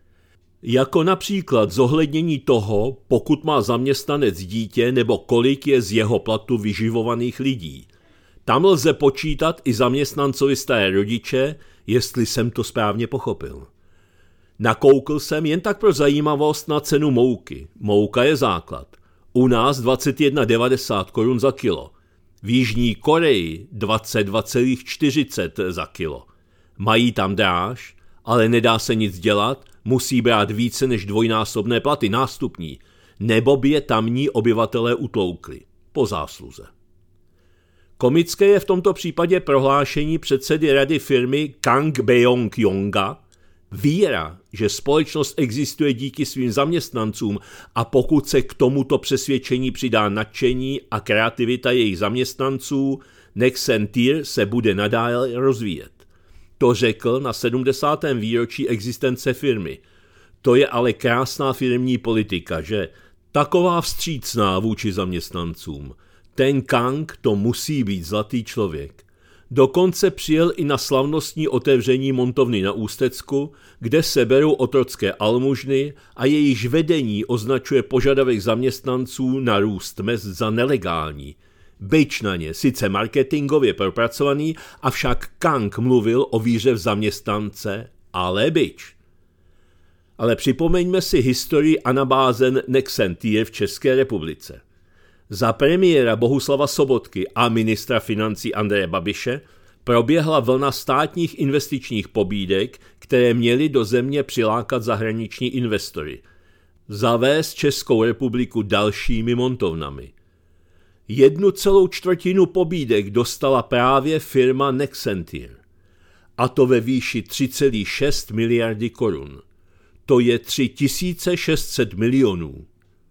Jako například zohlednění toho, pokud má zaměstnanec dítě nebo kolik je z jeho platu vyživovaných lidí. Tam lze počítat i zaměstnancovi staré rodiče, jestli jsem to správně pochopil. Nakoukl jsem jen tak pro zajímavost na cenu mouky. Mouka je základ. U nás dvacet jedna devadesát korun za kilo. V Jižní Koreji dvacet dva celá čtyřicet za kilo. Mají tam dráž, ale nedá se nic dělat, musí brát více než dvojnásobné platy nástupní, nebo by je tamní obyvatelé utloukli. Po zásluze. Komické je v tomto případě prohlášení předsedy rady firmy Kang Beong-yonga, víra, že společnost existuje díky svým zaměstnancům a pokud se k tomuto přesvědčení přidá nadšení a kreativita jejich zaměstnanců, Nexentir se bude nadále rozvíjet. To řekl na sedmdesátém výročí existence firmy. To je ale krásná firmní politika, že? Taková vstřícná vůči zaměstnancům. Ten Kang to musí být zlatý člověk. Dokonce přijel i na slavnostní otevření montovny na Ústecku, kde se berou otrocké almužny a jejíž vedení označuje požadavek zaměstnanců na růst mezd za nelegální. Byč na ně, sice marketingově propracovaný, avšak Kang mluvil o víře v zaměstnance, ale byč. Ale připomeňme si historii anabázen Nexentir v České republice. Za premiéra Bohuslava Sobotky a ministra financí Andreje Babiše proběhla vlna státních investičních pobídek, které měly do země přilákat zahraniční investory. Zavést Českou republiku dalšími montovnami. Jednu celou čtvrtinu pobídek dostala právě firma Nexentir. A to ve výši tři celá šest miliardy korun. To je tři tisíce šest set milionů.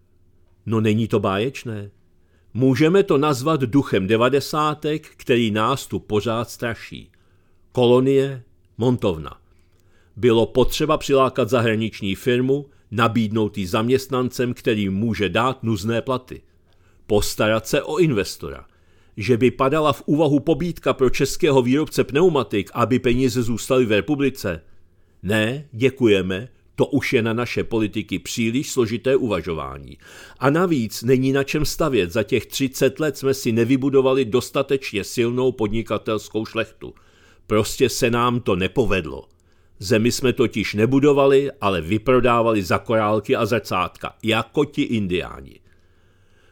No není to báječné? Můžeme to nazvat duchem devadesátek, který nás tu pořád straší. Kolonie, montovna. Bylo potřeba přilákat zahraniční firmu, nabídnout ji zaměstnancem, který může dát nuzné platy. Postarat se o investora. Že by padala v úvahu pobídka pro českého výrobce pneumatik, aby peníze zůstaly v republice? Ne, děkujeme. To už je na naše politiky příliš složité uvažování. A navíc není na čem stavět, za těch třicet let jsme si nevybudovali dostatečně silnou podnikatelskou šlechtu. Prostě se nám to nepovedlo. Zemi jsme totiž nebudovali, ale vyprodávali za korálky a zrcátka, jako ti indiáni.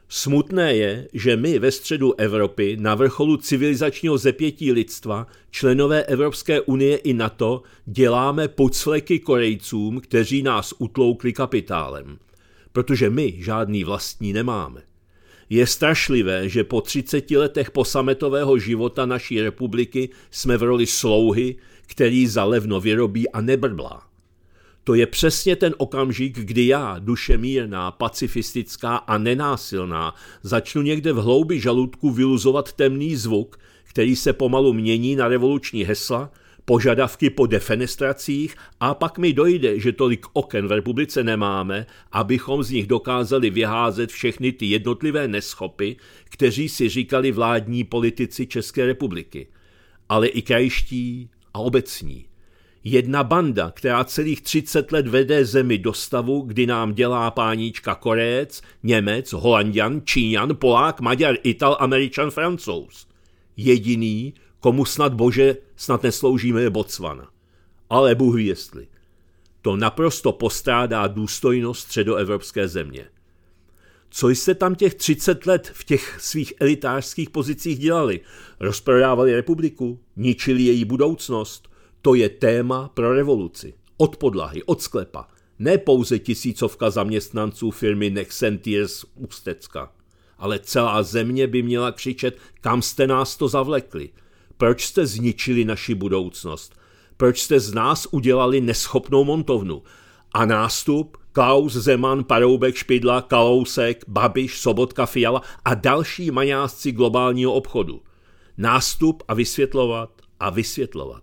Smutné je, že my ve středu Evropy, na vrcholu civilizačního zepětí lidstva, členové Evropské unie i NATO, děláme pucfleky Korejcům, kteří nás utloukli kapitálem. Protože my žádný vlastní nemáme. Je strašlivé, že po třiceti letech posametového života naší republiky jsme v roli slouhy, který za levno vyrobí a nebrblá. To je přesně ten okamžik, kdy já, duše mírná, pacifistická a nenásilná, začnu někde v hloubi žaludku vyluzovat temný zvuk, který se pomalu mění na revoluční hesla, požadavky po defenestracích a pak mi dojde, že tolik oken v republice nemáme, abychom z nich dokázali vyházet všechny ty jednotlivé neschopy, kteří si říkali vládní politici České republiky, ale i krajští a obecní. Jedna banda, která celých třicet let vede zemi do stavu, kdy nám dělá páníčka Korejec, Němec, Holanďan, Číňan, Polák, Maďar, Ital, Američan, Francouz. Jediný, komu snad bože snad nesloužíme, je Botswana. Ale Bůh ví jestli. To naprosto postrádá důstojnost středoevropské země. Co jste tam těch třicet let v těch svých elitářských pozicích dělali? Rozprodávali republiku? Ničili její budoucnost? To je téma pro revoluci. Od podlahy, od sklepa. Ne pouze tisícovka zaměstnanců firmy Nexentiers Ústecka. Ale celá země by měla křičet, kam jste nás to zavlekli. Proč jste zničili naši budoucnost? Proč jste z nás udělali neschopnou montovnu? A nástup? Klaus, Zeman, Paroubek, Špidla, Kalousek, Babiš, Sobotka, Fiala a další maňásci globálního obchodu. Nástup a vysvětlovat a vysvětlovat.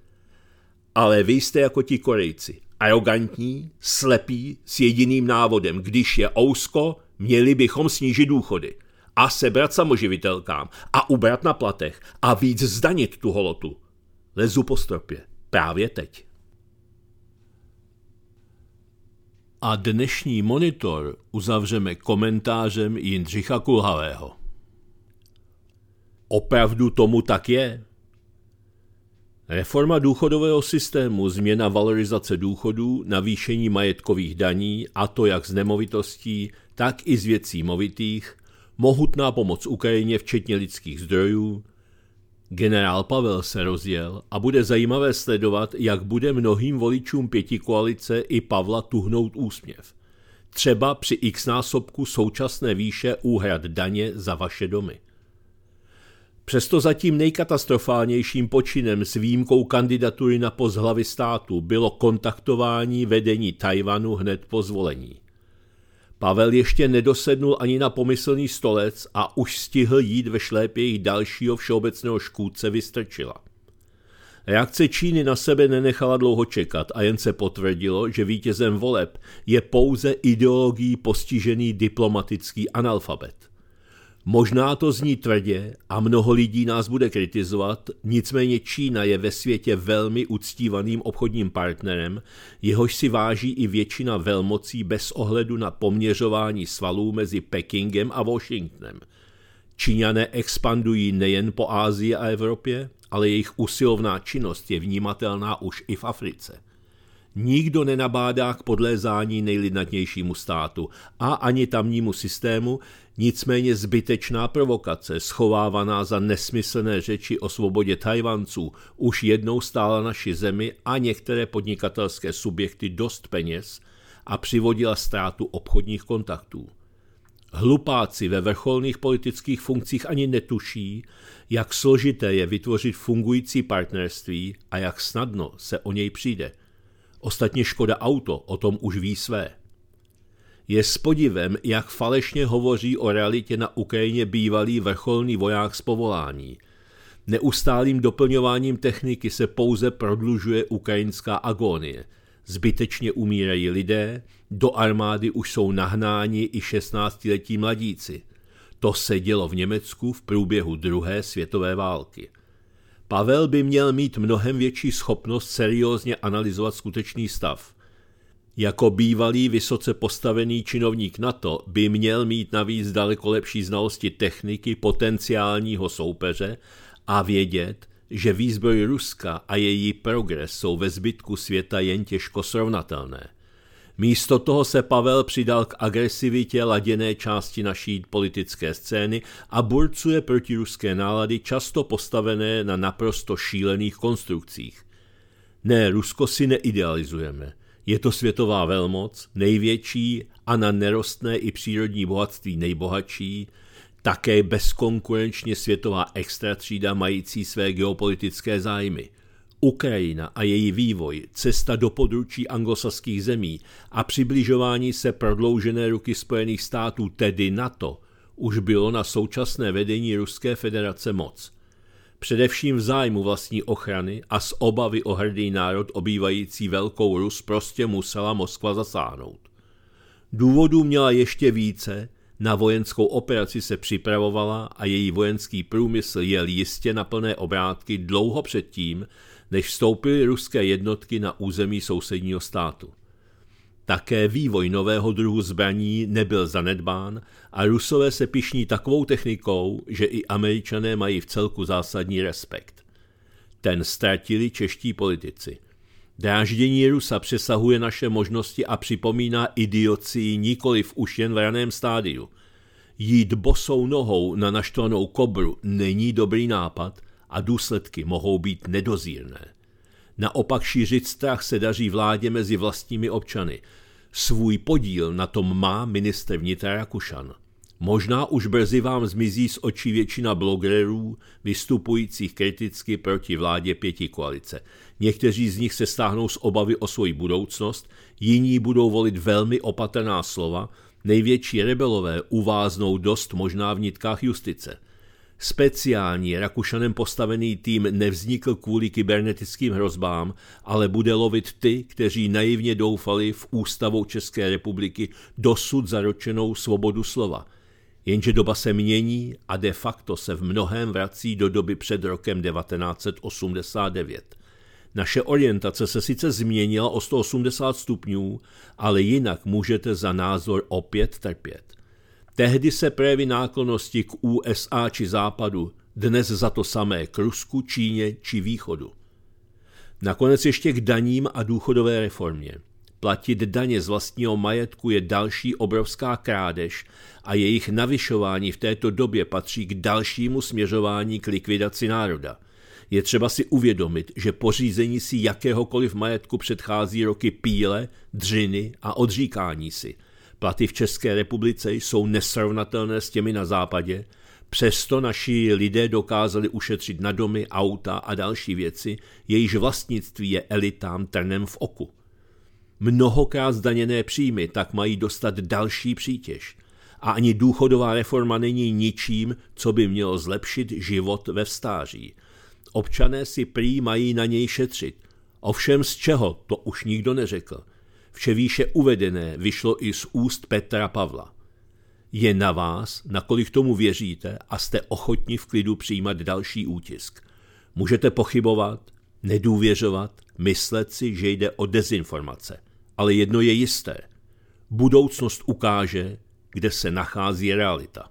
Ale vy jste jako ti Korejci. Arogantní, slepí, s jediným návodem. Když je ousko, měli bychom snížit důchody. A sebrat samoživitelkám. A ubrat na platech. A víc zdanit tu holotu. Lezu po stropě. Právě teď. A dnešní monitor uzavřeme komentářem Jindřicha Kulhavého. Opravdu tomu tak je? Reforma důchodového systému, změna valorizace důchodů, navýšení majetkových daní, a to jak z nemovitostí, tak i z věcí movitých, mohutná pomoc Ukrajině včetně lidských zdrojů. Generál Pavel se rozjel a bude zajímavé sledovat, jak bude mnohým voličům pětikoalice i Pavla tuhnout úsměv. Třeba při x-násobku současné výše úhrad daně za vaše domy. Přesto zatím nejkatastrofálnějším počinem s výjimkou kandidatury na post hlavy státu bylo kontaktování vedení Tchaj-wanu hned po zvolení. Pavel ještě nedosednul ani na pomyslný stolec a už stihl jít ve šlépějích dalšího všeobecného škůdce Vystrčila. Reakce Číny na sebe nenechala dlouho čekat a jen se potvrdilo, že vítězem voleb je pouze ideologií postižený diplomatický analfabet. Možná to zní tvrdě a mnoho lidí nás bude kritizovat, nicméně Čína je ve světě velmi uctívaným obchodním partnerem, jehož si váží i většina velmocí bez ohledu na poměřování svalů mezi Pekingem a Washingtonem. Číňané expandují nejen po Asii a Evropě, ale jejich usilovná činnost je vnímatelná už i v Africe. Nikdo nenabádá k podlézání nejlidnatějšímu státu a ani tamnímu systému, nicméně zbytečná provokace, schovávaná za nesmyslné řeči o svobodě Tchaj-wanců, už jednou stála naši zemi a některé podnikatelské subjekty dost peněz a přivodila ztrátu obchodních kontaktů. Hlupáci ve vrcholných politických funkcích ani netuší, jak složité je vytvořit fungující partnerství a jak snadno se o něj přijde. Ostatně Škoda Auto o tom už ví své. Je s podivem, jak falešně hovoří o realitě na Ukrajině bývalý vrcholný voják z povolání. Neustálým doplňováním techniky se pouze prodlužuje ukrajinská agónie. Zbytečně umírají lidé, do armády už jsou nahnáni i šestnáctiletí mladíci. To se dělo v Německu v průběhu druhé světové války. Pavel by měl mít mnohem větší schopnost seriózně analyzovat skutečný stav. Jako bývalý vysoce postavený činovník NATO by měl mít navíc daleko lepší znalosti techniky potenciálního soupeře a vědět, že výzbroj Ruska a její progres jsou ve zbytku světa jen těžko srovnatelné. Místo toho se Pavel přidal k agresivitě laděné části naší politické scény a burcuje protiruské nálady často postavené na naprosto šílených konstrukcích. Ne, Rusko si neidealizujeme. Je to světová velmoc, největší a na nerostné i přírodní bohatství nejbohatší, také bezkonkurenčně světová extratřída mající své geopolitické zájmy. Ukrajina a její vývoj, cesta do područí anglosaských zemí a přibližování se prodloužené ruky Spojených států, tedy NATO, už bylo na současné vedení Ruské federace moc. Především v zájmu vlastní ochrany a z obavy o hrdý národ obývající Velkou Rus prostě musela Moskva zasáhnout. Důvodů měla ještě více, na vojenskou operaci se připravovala a její vojenský průmysl jel jistě na plné obrátky dlouho předtím, než vstoupily ruské jednotky na území sousedního státu. Také vývoj nového druhu zbraní nebyl zanedbán a Rusové se pyšní takovou technikou, že i Američané mají v celku zásadní respekt. Ten ztratili čeští politici. Dráždění Rusa přesahuje naše možnosti a připomíná idiocii nikoliv už jen v raném stádiu. Jít bosou nohou na naštvanou kobru není dobrý nápad a důsledky mohou být nedozírné. Naopak šířit strach se daří vládě mezi vlastními občany. Svůj podíl na tom má ministr vnitra Rakušan. Možná už brzy vám zmizí z očí většina blogerů vystupujících kriticky proti vládě pětikoalice. Někteří z nich se stáhnou z obavy o svoji budoucnost, jiní budou volit velmi opatrná slova, největší rebelové uváznou dost možná v nitkách justice. Speciální Rakušanem postavený tým nevznikl kvůli kybernetickým hrozbám, ale bude lovit ty, kteří naivně doufali v ústavou České republiky dosud zaručenou svobodu slova. Jenže doba se mění a de facto se v mnohém vrací do doby před rokem devatenáct set osmdesát devět. Naše orientace se sice změnila o sto osmdesát stupňů, ale jinak můžete za názor opět trpět. Tehdy se projevy náklonnosti k U S A či Západu, dnes za to samé k Rusku, Číně či Východu. Nakonec ještě k daním a důchodové reformě. Platit daně z vlastního majetku je další obrovská krádež a jejich navyšování v této době patří k dalšímu směřování k likvidaci národa. Je třeba si uvědomit, že pořízení si jakéhokoliv majetku předchází roky píle, dřiny a odříkání si. Platy v České republice jsou nesrovnatelné s těmi na západě, přesto naši lidé dokázali ušetřit na domy, auta a další věci, jejíž vlastnictví je elitám trnem v oku. Mnohokrát zdaněné příjmy tak mají dostat další přítěž. A ani důchodová reforma není ničím, co by mělo zlepšit život ve stáří. Občané si prý mají na něj šetřit. Ovšem z čeho, to už nikdo neřekl. Vše výše uvedené vyšlo i z úst Petra Pavla. Je na vás, nakolik tomu věříte a jste ochotni v klidu přijímat další útisk. Můžete pochybovat, nedůvěřovat, myslet si, že jde o dezinformace. Ale jedno je jisté. Budoucnost ukáže, kde se nachází realita.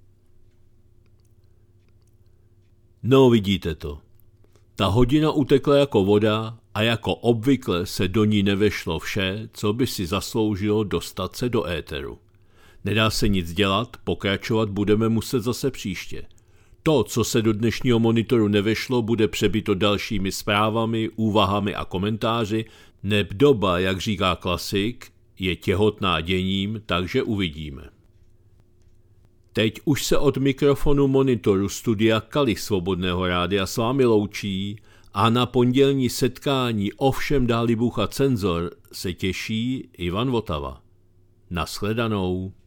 No, vidíte to. Ta hodina utekla jako voda a jako obvykle se do ní nevešlo vše, co by si zasloužilo dostat se do éteru. Nedá se nic dělat, pokračovat budeme muset zase příště. To, co se do dnešního monitoru nevešlo, bude přebito dalšími zprávami, úvahami a komentáři, neb doba, jak říká klasik, je těhotná děním, takže uvidíme. Teď už se od mikrofonu monitoru studia Kalich Svobodného rádia s vámi loučí a na pondělní setkání ovšem dáli Bůh a cenzor se těší Ivan Votava. Nashledanou.